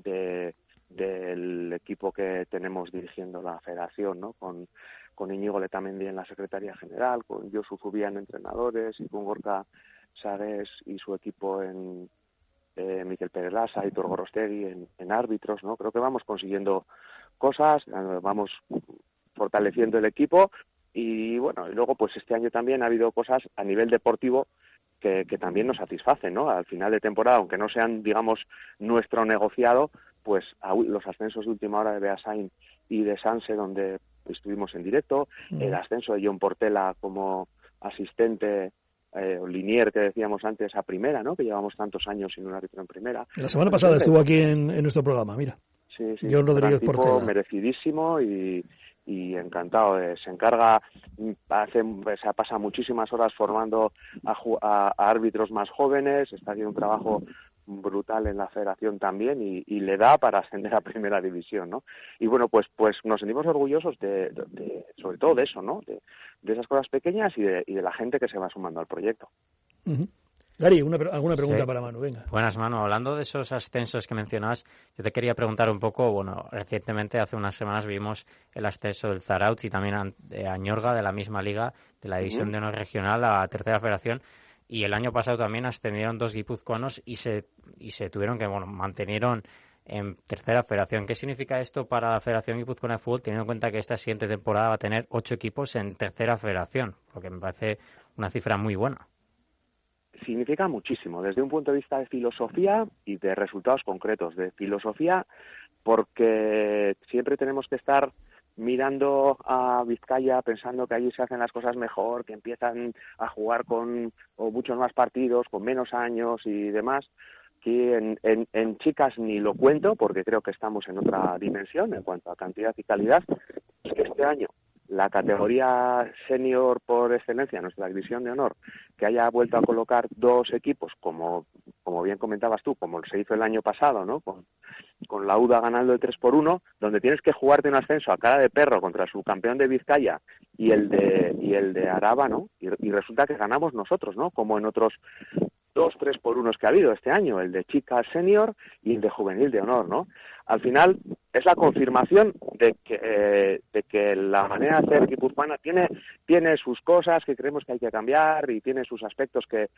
del equipo que tenemos dirigiendo la federación, ¿no? Con Íñigo Letamendi en la Secretaría General, con Josu Zubian en entrenadores y con Gorka Sárez y su equipo en Miquel Pérez Lasa y Aitor Gorrostegui en árbitros, ¿no? Creo que vamos consiguiendo cosas, vamos fortaleciendo el equipo y bueno, y luego pues este año también ha habido cosas a nivel deportivo que también nos satisfacen, ¿no? Al final de temporada, aunque no sean, digamos, nuestro negociado, pues los ascensos de última hora de Beasain y de Sanse, donde estuvimos en directo, el ascenso de John Portela como asistente o linier que decíamos antes a primera, ¿no? Que llevamos tantos años sin un árbitro en primera. La semana pasada estuvo aquí en nuestro programa, mira. Sí, John Rodríguez Portela. Merecidísimo y encantado. Se encarga, pasa muchísimas horas formando a árbitros más jóvenes, está haciendo un trabajo brutal en la federación también y le da para ascender a primera división, ¿no? Y bueno, pues nos sentimos orgullosos de sobre todo de eso, ¿no? De esas cosas pequeñas y de la gente que se va sumando al proyecto. Uh-huh. Gary, ¿alguna pregunta para Manu? Venga. Buenas, Manu. Hablando de esos ascensos que mencionabas, yo te quería preguntar un poco, bueno, recientemente, hace unas semanas, vimos el ascenso del Zarautz y también de Añorga, de la misma liga, de la división de honor regional a tercera federación. Y el año pasado también ascendieron 2 guipuzcoanos y se tuvieron que, mantenieron en tercera federación. ¿Qué significa esto para la Federación Guipuzcoana de Fútbol, teniendo en cuenta que esta siguiente temporada va a tener 8 equipos en tercera federación? Porque me parece una cifra muy buena. Significa muchísimo, desde un punto de vista de filosofía y de resultados concretos. De filosofía, porque siempre tenemos que estar mirando a Vizcaya, pensando que allí se hacen las cosas mejor, que empiezan a jugar con muchos más partidos, con menos años y demás. Aquí en chicas ni lo cuento, porque creo que estamos en otra dimensión en cuanto a cantidad y calidad. Es que este año la categoría senior por excelencia, nuestra división de honor, que haya vuelto a colocar 2 equipos, como bien comentabas tú, como se hizo el año pasado, ¿no? Con la UDA ganando el 3-1, donde tienes que jugarte un ascenso a cara de perro contra su campeón de Vizcaya y el de Araba, ¿no? Y resulta que ganamos nosotros, ¿no? Como en otros 2 3-1 que ha habido este año, el de chicas senior y el de juvenil de honor, ¿no? Al final es la confirmación de que la manera de hacer guipuzcoana tiene sus cosas que creemos que hay que cambiar y tiene sus aspectos que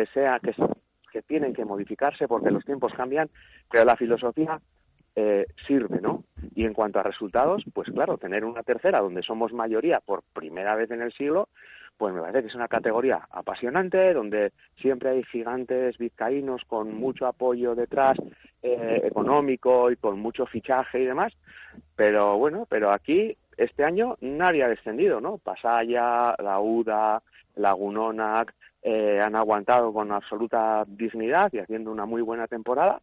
tienen que modificarse porque los tiempos cambian, pero la filosofía sirve, ¿no? Y en cuanto a resultados, pues claro, tener una tercera donde somos mayoría por primera vez en el siglo, pues me parece que es una categoría apasionante, donde siempre hay gigantes vizcaínos con mucho apoyo detrás, económico y con mucho fichaje y demás, pero bueno, pero aquí este año nadie ha descendido, ¿no? Pasaya, la UDA, Lagunonac, han aguantado con absoluta dignidad y haciendo una muy buena temporada.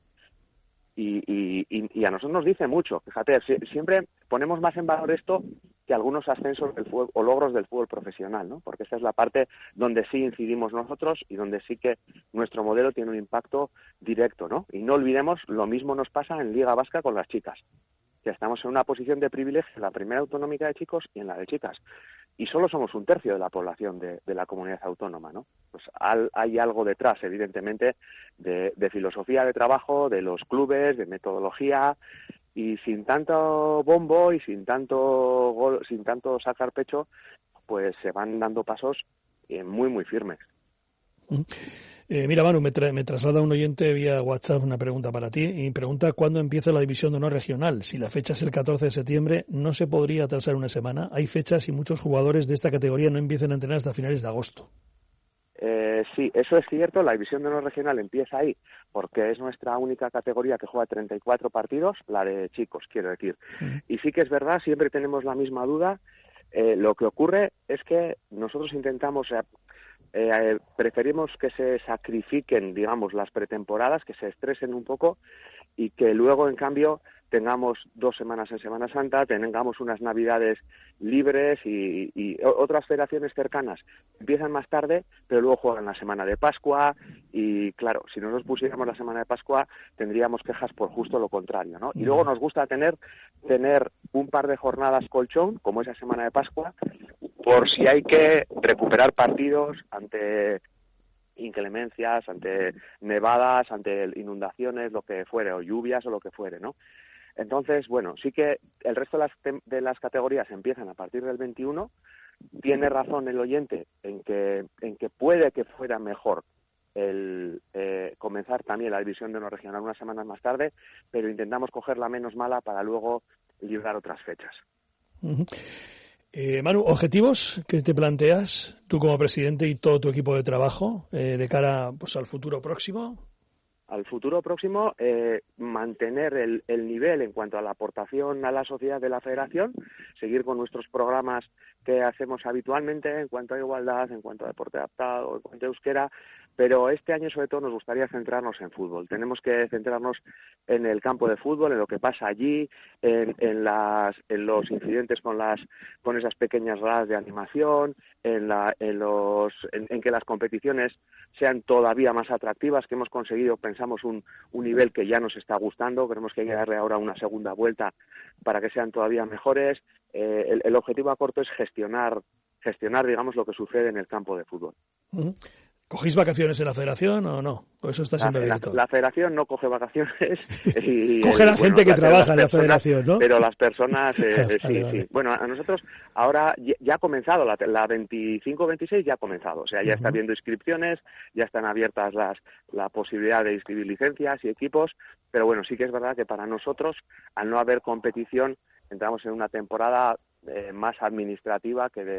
Y a nosotros nos dice mucho. Fíjate, siempre ponemos más en valor esto que algunos ascensos del fútbol o logros del fútbol profesional, ¿no? Porque esta es la parte donde sí incidimos nosotros y donde sí que nuestro modelo tiene un impacto directo, ¿no? Y no olvidemos, lo mismo nos pasa en Liga Vasca con las chicas, que estamos en una posición de privilegio en la primera autonómica de chicos y en la de chicas. Y solo somos 1/3 de la población de la comunidad autónoma, ¿no? Pues hay algo detrás, evidentemente, de filosofía de trabajo, de los clubes, de metodología, y sin tanto bombo y sin tanto sacar pecho, pues se van dando pasos muy, muy firmes. Mira, Manu, me traslada un oyente vía WhatsApp una pregunta para ti y pregunta cuándo empieza la división de honor regional. Si la fecha es el 14 de septiembre, ¿no se podría atrasar una semana? Hay fechas y muchos jugadores de esta categoría no empiezan a entrenar hasta finales de agosto. Sí, eso es cierto. La división de honor regional empieza ahí porque es nuestra única categoría que juega 34 partidos, la de chicos, quiero decir. Sí. Y sí que es verdad, siempre tenemos la misma duda. Lo que ocurre es que nosotros intentamos... preferimos que se sacrifiquen, digamos, las pretemporadas, que se estresen un poco y que luego, en cambio, tengamos 2 semanas en Semana Santa, tengamos unas Navidades libres y otras federaciones cercanas empiezan más tarde, pero luego juegan la Semana de Pascua y, claro, si no nos pusiéramos la Semana de Pascua tendríamos quejas por justo lo contrario, ¿no? Y luego nos gusta tener un par de jornadas colchón, como esa Semana de Pascua, por si hay que recuperar partidos ante inclemencias, ante nevadas, ante inundaciones, lo que fuere, o lluvias o lo que fuere, ¿no? Entonces, bueno, sí que el resto de las categorías empiezan a partir del 21. Tiene razón el oyente en que puede que fuera mejor el comenzar también la división de honor regional unas semanas más tarde, pero intentamos coger la menos mala para luego librar otras fechas. Uh-huh. Manu, ¿objetivos que te planteas tú como presidente y todo tu equipo de trabajo de cara pues, al futuro próximo? Al futuro próximo, mantener el nivel en cuanto a la aportación a la sociedad de la federación, seguir con nuestros programas que hacemos habitualmente en cuanto a igualdad, en cuanto a deporte adaptado, en cuanto a euskera, pero este año sobre todo nos gustaría centrarnos en fútbol. Tenemos que centrarnos en el campo de fútbol, en lo que pasa allí, en los incidentes con esas pequeñas gradas de animación, en que las competiciones sean todavía más atractivas, que hemos conseguido, pensamos, un nivel que ya nos está gustando. Creemos que hay que darle ahora una segunda vuelta para que sean todavía mejores. El objetivo a corto es gestionar, digamos, lo que sucede en el campo de fútbol. Uh-huh. ¿Cogéis vacaciones en la federación o no? ¿O eso está siempre abierto? La federación no coge vacaciones. Coge la gente que trabaja en la federación, ¿no? Pero las personas, sí. Bueno, a nosotros ahora ya ha comenzado, la 25-26 ya ha comenzado. O sea, ya está habiendo inscripciones, ya están abiertas la posibilidad de inscribir licencias y equipos. Pero bueno, sí que es verdad que para nosotros, al no haber competición, entramos en una temporada más administrativa que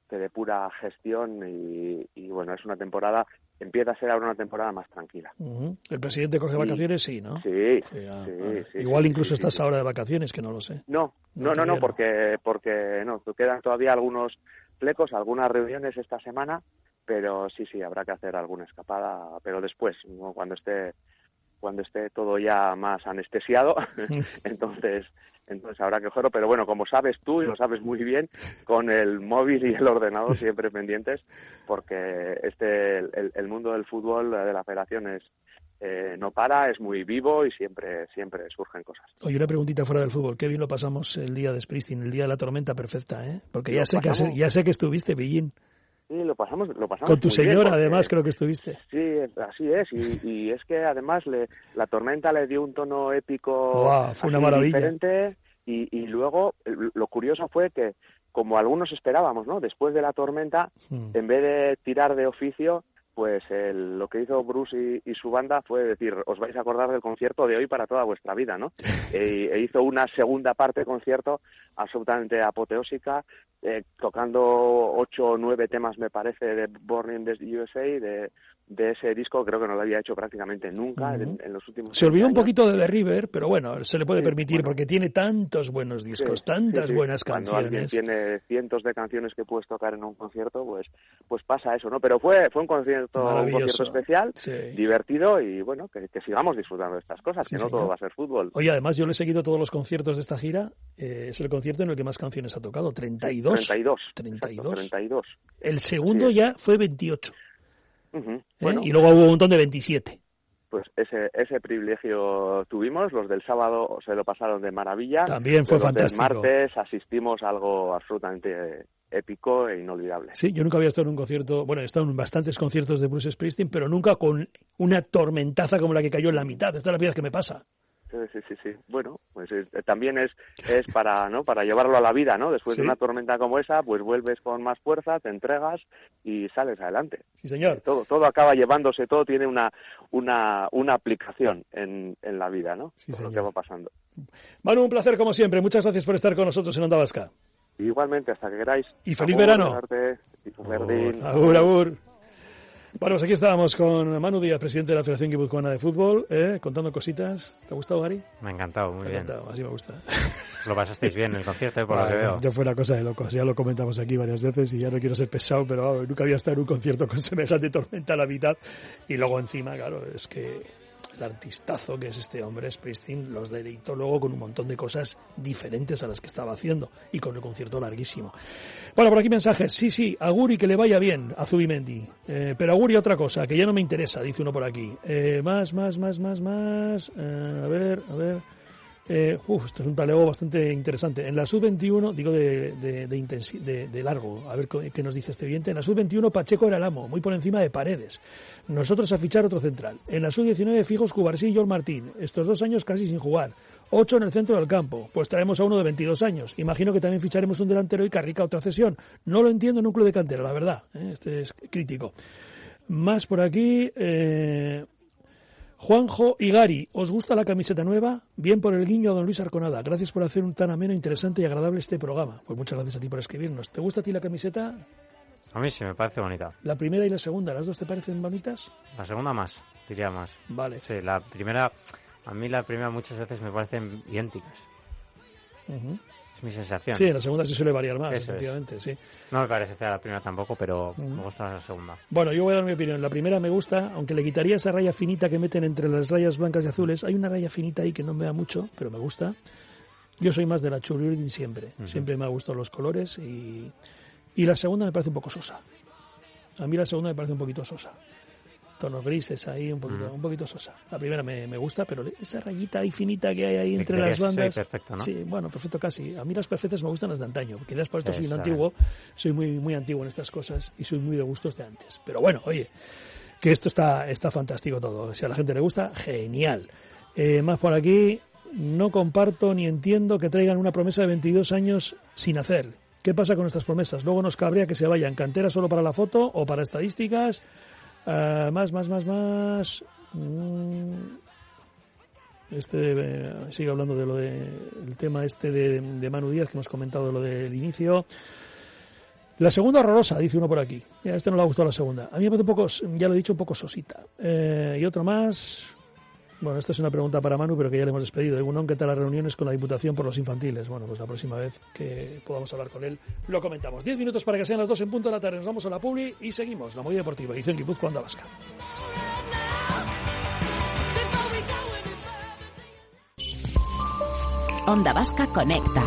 de pura gestión y bueno, es una temporada, empieza a ser ahora una temporada más tranquila. ¿El presidente coge vacaciones? Sí, ¿no? Sí, sí. Igual incluso estás ahora de vacaciones, que no lo sé. No, porque no, quedan todavía algunos flecos, algunas reuniones esta semana, pero sí, habrá que hacer alguna escapada, pero después, ¿no? Cuando esté todo ya más anestesiado, entonces habrá que cogerlo, pero bueno, como sabes tú y lo sabes muy bien, con el móvil y el ordenador siempre pendientes, porque el mundo del fútbol, de la federación no para, es muy vivo y siempre surgen cosas. Oye, una preguntita fuera del fútbol, qué bien lo pasamos el día de Springsteen, el día de la tormenta perfecta, ¿eh? Porque ya sé que estuviste, Pillín. Sí, lo pasamos con tu señora, porque, además, creo que estuviste. Sí, así es, y es que además la tormenta le dio un tono épico. Wow, fue una maravilla. Diferente, y luego lo curioso fue que, como algunos esperábamos, ¿no? Después de la tormenta, en vez de tirar de oficio, pues lo que hizo Bruce y su banda fue decir, os vais a acordar del concierto de hoy para toda vuestra vida, ¿no? E hizo una segunda parte de concierto absolutamente apoteósica, tocando 8 o 9 temas, me parece, de Born in the USA, de ese disco, creo que no lo había hecho prácticamente nunca en los últimos Se olvidó años. Un poquito de The River, pero bueno, se le puede permitir porque tiene tantos buenos discos, tantas buenas canciones. Cuando alguien tiene cientos de canciones que puedes tocar en un concierto, pues pasa eso, ¿no? Pero fue un concierto especial, divertido y bueno, que sigamos disfrutando de estas cosas, que no todo va a ser fútbol. Oye, además yo le he seguido todos los conciertos de esta gira, es el concierto en el que más canciones ha tocado, 32. 32. El segundo ya fue 28. Bueno, y luego hubo un montón de 27. Pues ese privilegio tuvimos, los del sábado se lo pasaron de maravilla. También fue fantástico. Los del martes asistimos a algo absolutamente épico e inolvidable. Sí, yo nunca había estado en un concierto, bueno, he estado en bastantes conciertos de Bruce Springsteen, pero nunca con una tormentaza como la que cayó en la mitad. Esta es la primera vez que me pasa. Sí. Bueno, pues también es para, ¿no? Para llevarlo a la vida, ¿no? Después de una tormenta como esa, pues vuelves con más fuerza, te entregas y sales adelante. Sí, señor. Todo acaba llevándose, todo tiene una aplicación en la vida, ¿no? Sí, por lo que va pasando. Manu, un placer como siempre. Muchas gracias por estar con nosotros en Onda Vasca. Igualmente, hasta que queráis. Y feliz verano. Agur. Bueno, pues aquí estábamos con Manu Díaz, presidente de la Federación Guipuzcoana de Fútbol, contando cositas. ¿Te ha gustado, Gary? Me ha encantado, muy bien. Así me gusta. Lo pasasteis bien en el concierto, por lo que veo. Ya fue una cosa de locos, ya lo comentamos aquí varias veces y ya no quiero ser pesado, pero nunca había estado en un concierto con semejante tormenta a la mitad. Y luego encima, claro, es que el artistazo que es este hombre, Springsteen, los deleitó luego con un montón de cosas diferentes a las que estaba haciendo y con el concierto larguísimo. Bueno, por aquí mensajes. Sí, agur y que le vaya bien a Zubimendi. Pero agur y otra cosa, que ya no me interesa, dice uno por aquí. Más. A ver. Esto es un talego bastante interesante. En la Sub-21, digo de largo, a ver qué nos dice este oyente. En la Sub-21 Pacheco era el amo, muy por encima de Paredes. Nosotros a fichar otro central. En la Sub-19 fijos Cubarsí y Joel Martín. Estos 2 años casi sin jugar. 8 en el centro del campo. Pues traemos a uno de 22 años. Imagino que también ficharemos un delantero y Carrica otra cesión. No lo entiendo en un club de cantera, la verdad. Este es crítico. Más por aquí... Juanjo y Gary, ¿os gusta la camiseta nueva? Bien por el guiño a don Luis Arconada. Gracias por hacer un tan ameno, interesante y agradable este programa. Pues muchas gracias a ti por escribirnos. ¿Te gusta a ti la camiseta? A mí sí, me parece bonita. ¿La primera y la segunda? ¿Las dos te parecen bonitas? La segunda más, diría más. Vale. Sí, la primera... A mí la primera muchas veces me parecen idénticas. Es mi sensación. Sí, en la segunda se suele variar más, Eso efectivamente, es. sí. No me parece fea la primera tampoco, pero me gusta la segunda. Bueno, yo voy a dar mi opinión. La primera me gusta, aunque le quitaría esa raya finita que meten entre las rayas blancas y azules. Hay una raya finita ahí que no me da mucho, pero me gusta. Yo soy más de la Churriurdin siempre. Siempre me ha gustado los colores y la segunda me parece un poco sosa. A mí la segunda me parece un poquito sosa. Tonos grises ahí, un poquito sosa. La primera me gusta, pero esa rayita ahí finita que hay ahí entre las bandas... Sí, perfecto, ¿no? Sí, bueno, perfecto casi. A mí las perfectas me gustan las de antaño. Quizás por esto soy un antiguo, soy muy antiguo en estas cosas y soy muy de gustos de antes. Pero bueno, oye, que esto está fantástico todo. Si a la gente le gusta, genial. Más por aquí, no comparto ni entiendo que traigan una promesa de 22 años sin hacer. ¿Qué pasa con estas promesas? Luego nos cabrea que se vayan. ¿Cantera solo para la foto o para estadísticas? Más. Sigue hablando de el tema de Manu Díaz, que hemos comentado lo del inicio. La segunda horrorosa, dice uno por aquí. Ya, no le ha gustado la segunda. A mí me parece un poco, ya lo he dicho, un poco sosita. Y otro más. Bueno, esta es una pregunta para Manu, pero que ya le hemos despedido. Egunon, ¿qué tal las reuniones con la Diputación por los infantiles? Bueno, pues la próxima vez que podamos hablar con él, lo comentamos. 10 minutos para que sean las 2 en punto de la tarde. Nos vamos a la publi y seguimos. La Movida Deportiva, edición Guipúzcoa, Onda Vasca. Onda Vasca Conecta.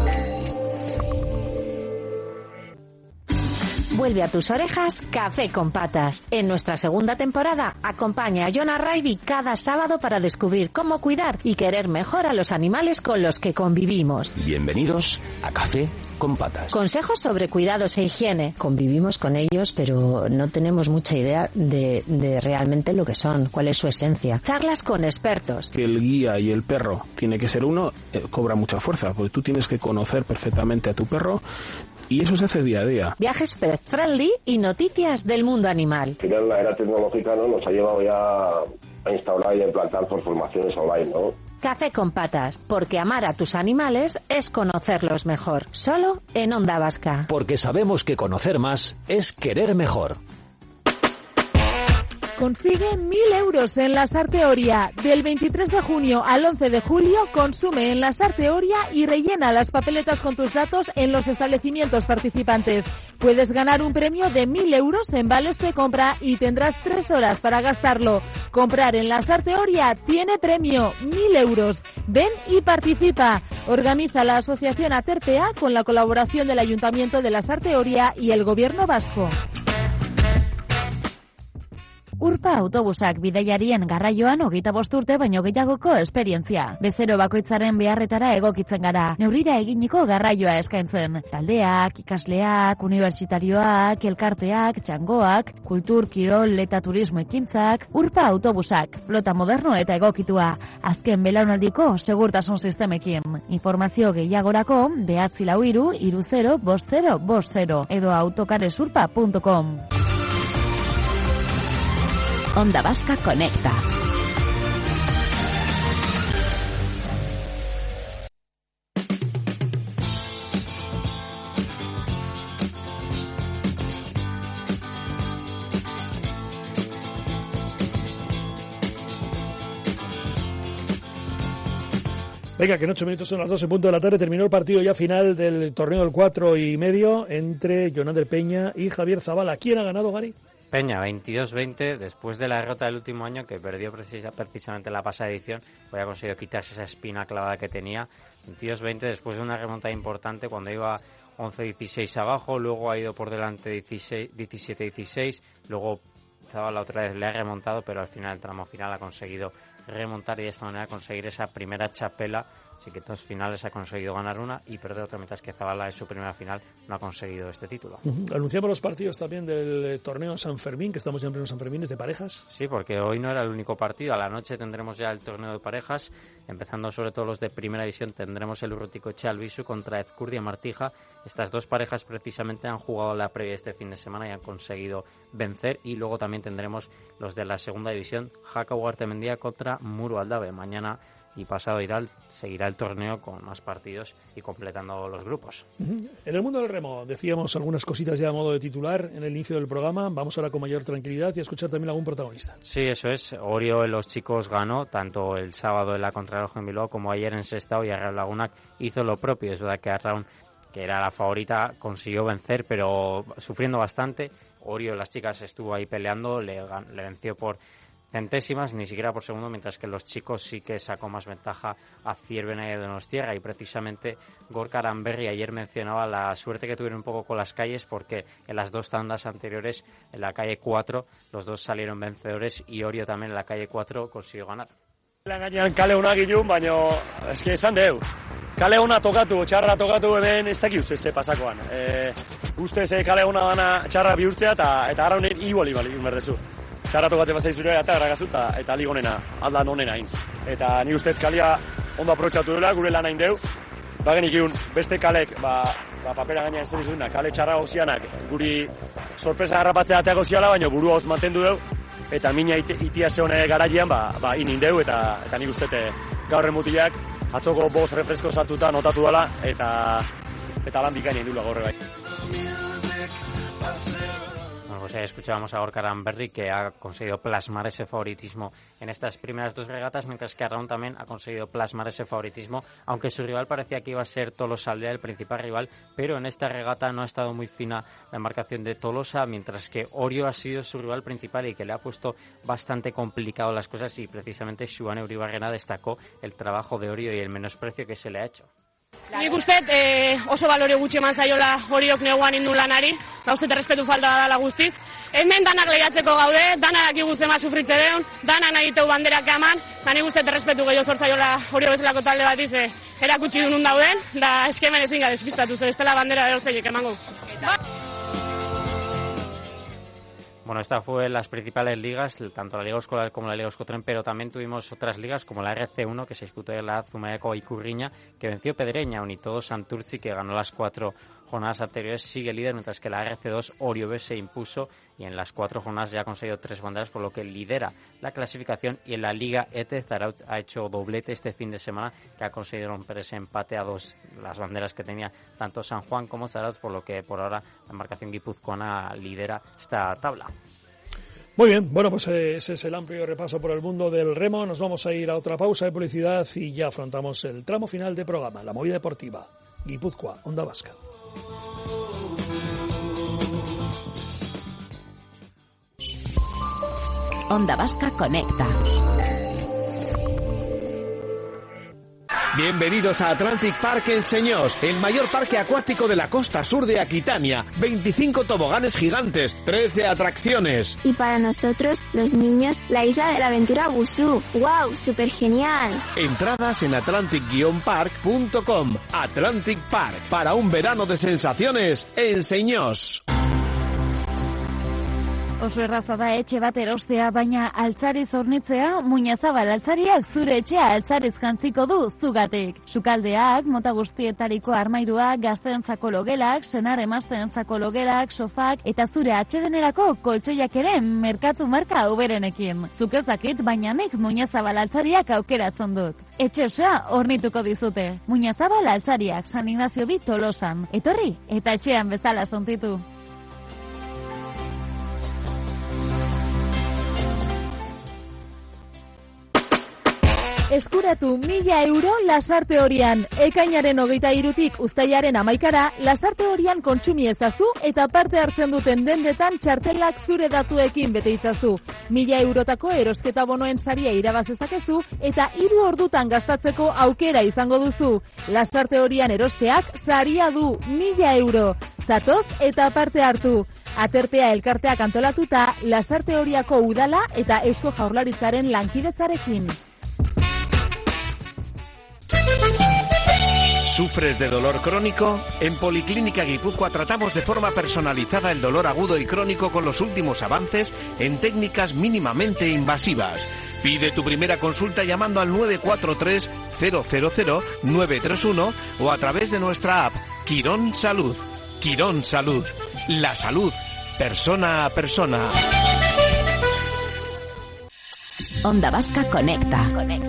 Vuelve a tus orejas Café con Patas. En nuestra segunda temporada, acompaña a Jon Arraibi cada sábado para descubrir cómo cuidar y querer mejor a los animales con los que convivimos. Bienvenidos a Café con Patas. Consejos sobre cuidados e higiene. Convivimos con ellos, pero no tenemos mucha idea de realmente lo que son, cuál es su esencia. Charlas con expertos. Que el guía y el perro tiene que ser uno, cobra mucha fuerza, porque tú tienes que conocer perfectamente a tu perro. Y eso se hace día a día. Viajes pet friendly y noticias del mundo animal. Al final la era tecnológica, ¿no?, nos ha llevado ya a instaurar y a implantar formaciones online, ¿no? Café con Patas, porque amar a tus animales es conocerlos mejor. Solo en Onda Vasca. Porque sabemos que conocer más es querer mejor. Consigue 1.000 euros en la Sarteoria. Del 23 de junio al 11 de julio, consume en la Sarteoria y rellena las papeletas con tus datos en los establecimientos participantes. Puedes ganar un premio de 1.000 euros en vales de compra y tendrás 3 horas para gastarlo. Comprar en la Sarteoria tiene premio, 1.000 euros. Ven y participa. Organiza la Asociación Aterpea con la colaboración del Ayuntamiento de la Sarteoria y el Gobierno Vasco. Urpa autobusak bidaiarien garraioan 25 urte baino gehiagoko esperientzia. Bezero bakoitzaren beharretara egokitzen gara. Neurrira eginiko garraioa eskaintzen. Taldeak, ikasleak, unibertsitarioak, elkarteak, txangoak, kultur, kirol eta turismo ekintzak. Urpa autobusak, flota moderno eta egokitua. Azken belaunaldiko segurtasun sistemekin. Informazio gehiagorako 943 305050 edo autocaresurpa.com. Onda Vasca Conecta. Venga, que en 8 minutos son las 2 en punto de la tarde. Terminó el partido ya final del torneo del 4,5 entre Jonander Peña y Javier Zabala. ¿Quién ha ganado, Gary? Peña, 22-20, después de la derrota del último año, que perdió precisamente la pasada edición, había conseguido quitarse esa espina clavada que tenía. 22-20 después de una remontada importante cuando iba 11-16 abajo, luego ha ido por delante 17-16, luego Zabala otra vez le ha remontado, pero al final, el tramo final, ha conseguido remontar y de esta manera conseguir esa primera chapela. Así que 2 finales ha conseguido ganar una y perder otra, mientras que Zabala en su primera final no ha conseguido este título. Anunciamos los partidos también del torneo San Fermín, que estamos ya en plenos San Fermines de parejas. Sí, porque hoy no era el único partido. A la noche tendremos ya el torneo de parejas, empezando sobre todo los de primera división. Tendremos el Urruticoetxea Albisu contra Ezcurdia Martija. Estas 2 parejas precisamente han jugado la previa este fin de semana y han conseguido vencer. Y luego también tendremos los de la segunda división, Jaca Ugartemendia contra Muro Aldave. Mañana y pasado Iral seguirá el torneo con más partidos y completando los grupos. En el mundo del remo decíamos algunas cositas ya a modo de titular en el inicio del programa. Vamos ahora con mayor tranquilidad y a escuchar también a algún protagonista. Sí, eso es. Orio en los chicos ganó tanto el sábado en la contrarreloj en Bilbao como ayer en Sestao, y Arraun Lagunak hizo lo propio. Es verdad que Arraun, que era la favorita, consiguió vencer, pero sufriendo bastante. Orio, las chicas, estuvo ahí peleando, le venció por centésimas, ni siquiera por segundo, mientras que los chicos sí que sacó más ventaja a Ciervena y a Donostiarra. Y precisamente Gorka Aranberri ayer mencionaba la suerte que tuvieron un poco con las calles, porque en las 2 tandas anteriores, en la calle 4, los 2 salieron vencedores, y Orio también en la calle 4 consiguió ganar. Gainean kale honak ilun, baina eski esan deu. Kale hona tokatu, txarra tokatu hemen ez dakiu ze pasakoan. Ustez kale hona dana txarra bihurtzea eta Arraunen iboli berdezu. Txarra tokatzen bazaizure eta erragazu eta ligonena, aldan honena hain. Eta ni ustez kalia ondo aprobetxatu dela, gure lan hain deu. Bagenik iun, beste kalek, papera gainean zer dizuna, kale txarra gozianak, guri sorpresa harrapatzea ateako ziala, baina burua hoz mantendu deu. Eta mina itia zehone garailean, inindeu, eta nik ustete gaur emutiak, atzoko 5 refresko sartuta notatu dela, eta eta lan bikaina indula gaur bai. Bueno, pues escuchábamos a Gorka Aranberri, que ha conseguido plasmar ese favoritismo en estas primeras dos regatas, mientras que Arraun también ha conseguido plasmar ese favoritismo, aunque su rival parecía que iba a ser Tolosa Aldea, el principal rival, pero en esta regata no ha estado muy fina la embarcación de Tolosa, mientras que Orio ha sido su rival principal y que le ha puesto bastante complicado las cosas, y precisamente Xuane Uribarrena destacó el trabajo de Orio y el menosprecio que se le ha hecho. Nik uste oso balore gutxi eman zaiola Oriok neguan indun lanari, eta uste errespetu falta dala guztiz. Hemen danak lehiatzeko gaude, danak dakigu zema sufritze deun, danak nahi diteu banderak eman, eta nik uste errespetu gehiago zor zaiola Oriok bezalako talde bat ize erakutsi dunun dauden, da eskemen ezin gara despistatu, ze bestela bandera erortzeiek emango. Bueno, esta fue las principales ligas, tanto la Liga Escolar como la Liga Euskotren, pero también tuvimos otras ligas como la RC1, que se disputó en la Zumaeko Ikurriña, que venció Pedreña, Unitodo Santurtzi, que ganó las 4 jornadas anteriores, sigue líder, mientras que la RC2 Oribe se impuso y en las 4 jornadas ya ha conseguido 3 banderas, por lo que lidera la clasificación. Y en la Liga ETE, Zarautz ha hecho doblete este fin de semana, que ha conseguido romper ese empate a 2 las banderas que tenía tanto San Juan como Zarautz, por lo que por ahora la embarcación guipuzcoana lidera esta tabla. Muy bien, bueno, pues ese es el amplio repaso por el mundo del remo. Nos vamos a ir a otra pausa de publicidad y ya afrontamos el tramo final de programa, la movida deportiva. Guipúzcoa, Onda Vasca. Onda Vasca Conecta. Bienvenidos a Atlantic Park en Señós, el mayor parque acuático de la costa sur de Aquitania. 25 toboganes gigantes, 13 atracciones. Y para nosotros, los niños, la isla de la aventura Busú. ¡Wow! ¡Súper genial! Entradas en atlantic-park.com. Atlantic Park, para un verano de sensaciones en Señós. Oso erraza da etxe bat erostea, baina altzariz hornitzea, Muñazabal altzariak zure etxea altzariz jantziko du zugatik. Sukaldeak, mota guztietariko armairuak, gazteentzako logelak, senar emazteentzako logelak, sofak eta zure atsedenerako koltsoiak ere merkatu marka uberenekin. Zuk ez dakit, baina nik Muñazabal altzariak aukeratzen dut. Etxe osoa hornituko dizute. Muñazabal altzariak, San Ignacio bi Tolosan. Etorri eta etxean bezala sontitu. Eskuratu 1.000 euro Lasarte Horian. Ekainaren 23tik uztailaren 11ra, Lasarte Horian kontsumi ezazu eta parte hartzen duten dendetan txartelak zure datuekin bete itzazu. 1.000 eurotako erosketa bonoen saria irabaz dezakezu eta 3 ordutan gastatzeko aukera izango duzu. Lasarte Horian erosteak saria du 1.000 euro. Zatoz eta parte hartu. Aterpea elkarteak antolatuta, Lasarte Horiako udala eta Eusko Jaurlaritzaren lankidetzarekin. ¿Sufres de dolor crónico? En Policlínica Guipúzcoa tratamos de forma personalizada el dolor agudo y crónico con los últimos avances en técnicas mínimamente invasivas. Pide tu primera consulta llamando al 943 000 931 o a través de nuestra app Quirón Salud. Quirón Salud. La salud, persona a persona. Onda Vasca Conecta.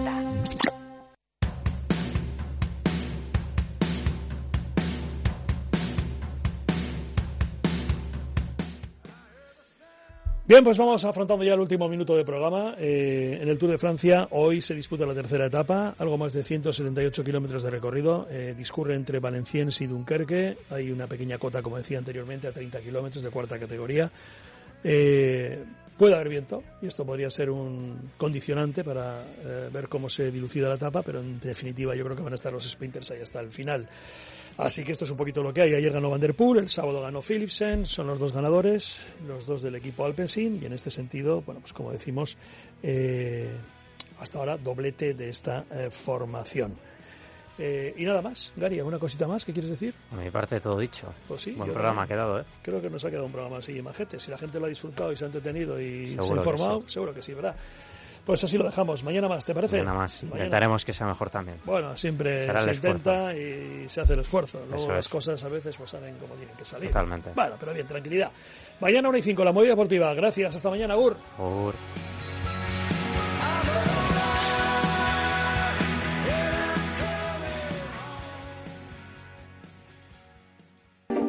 Bien, pues vamos afrontando ya el último minuto de programa. En el Tour de Francia hoy se disputa la tercera etapa, algo más de 178 kilómetros de recorrido. Discurre entre Valenciennes y Dunkerque. Hay una pequeña cota, como decía anteriormente, a 30 kilómetros de cuarta categoría. Puede haber viento y esto podría ser un condicionante para ver cómo se dilucida la etapa, pero en definitiva yo creo que van a estar los sprinters ahí hasta el final. Así que esto es un poquito lo que hay. Ayer ganó Van der Poel, el sábado ganó Philipsen, son los dos ganadores, los dos del equipo Alpecin, y en este sentido, bueno, pues como decimos, hasta ahora doblete de esta formación. Y nada más. Gary, ¿alguna cosita más que quieres decir? Por mi parte todo dicho. Pues sí. Buen programa ha quedado, ¿eh? Creo que nos ha quedado un programa así, majete. Si la gente lo ha disfrutado y se ha entretenido y seguro se ha informado, sí. Seguro que sí, ¿verdad? Pues así lo dejamos. Mañana más, ¿te parece? Mañana más. Intentaremos que sea mejor también. Bueno, siempre se intenta y se hace el esfuerzo. Luego las cosas a veces pues salen como tienen que salir. Totalmente. Bueno, pero bien, tranquilidad. Mañana 1:05, la movida deportiva. Gracias. Hasta mañana, Ur.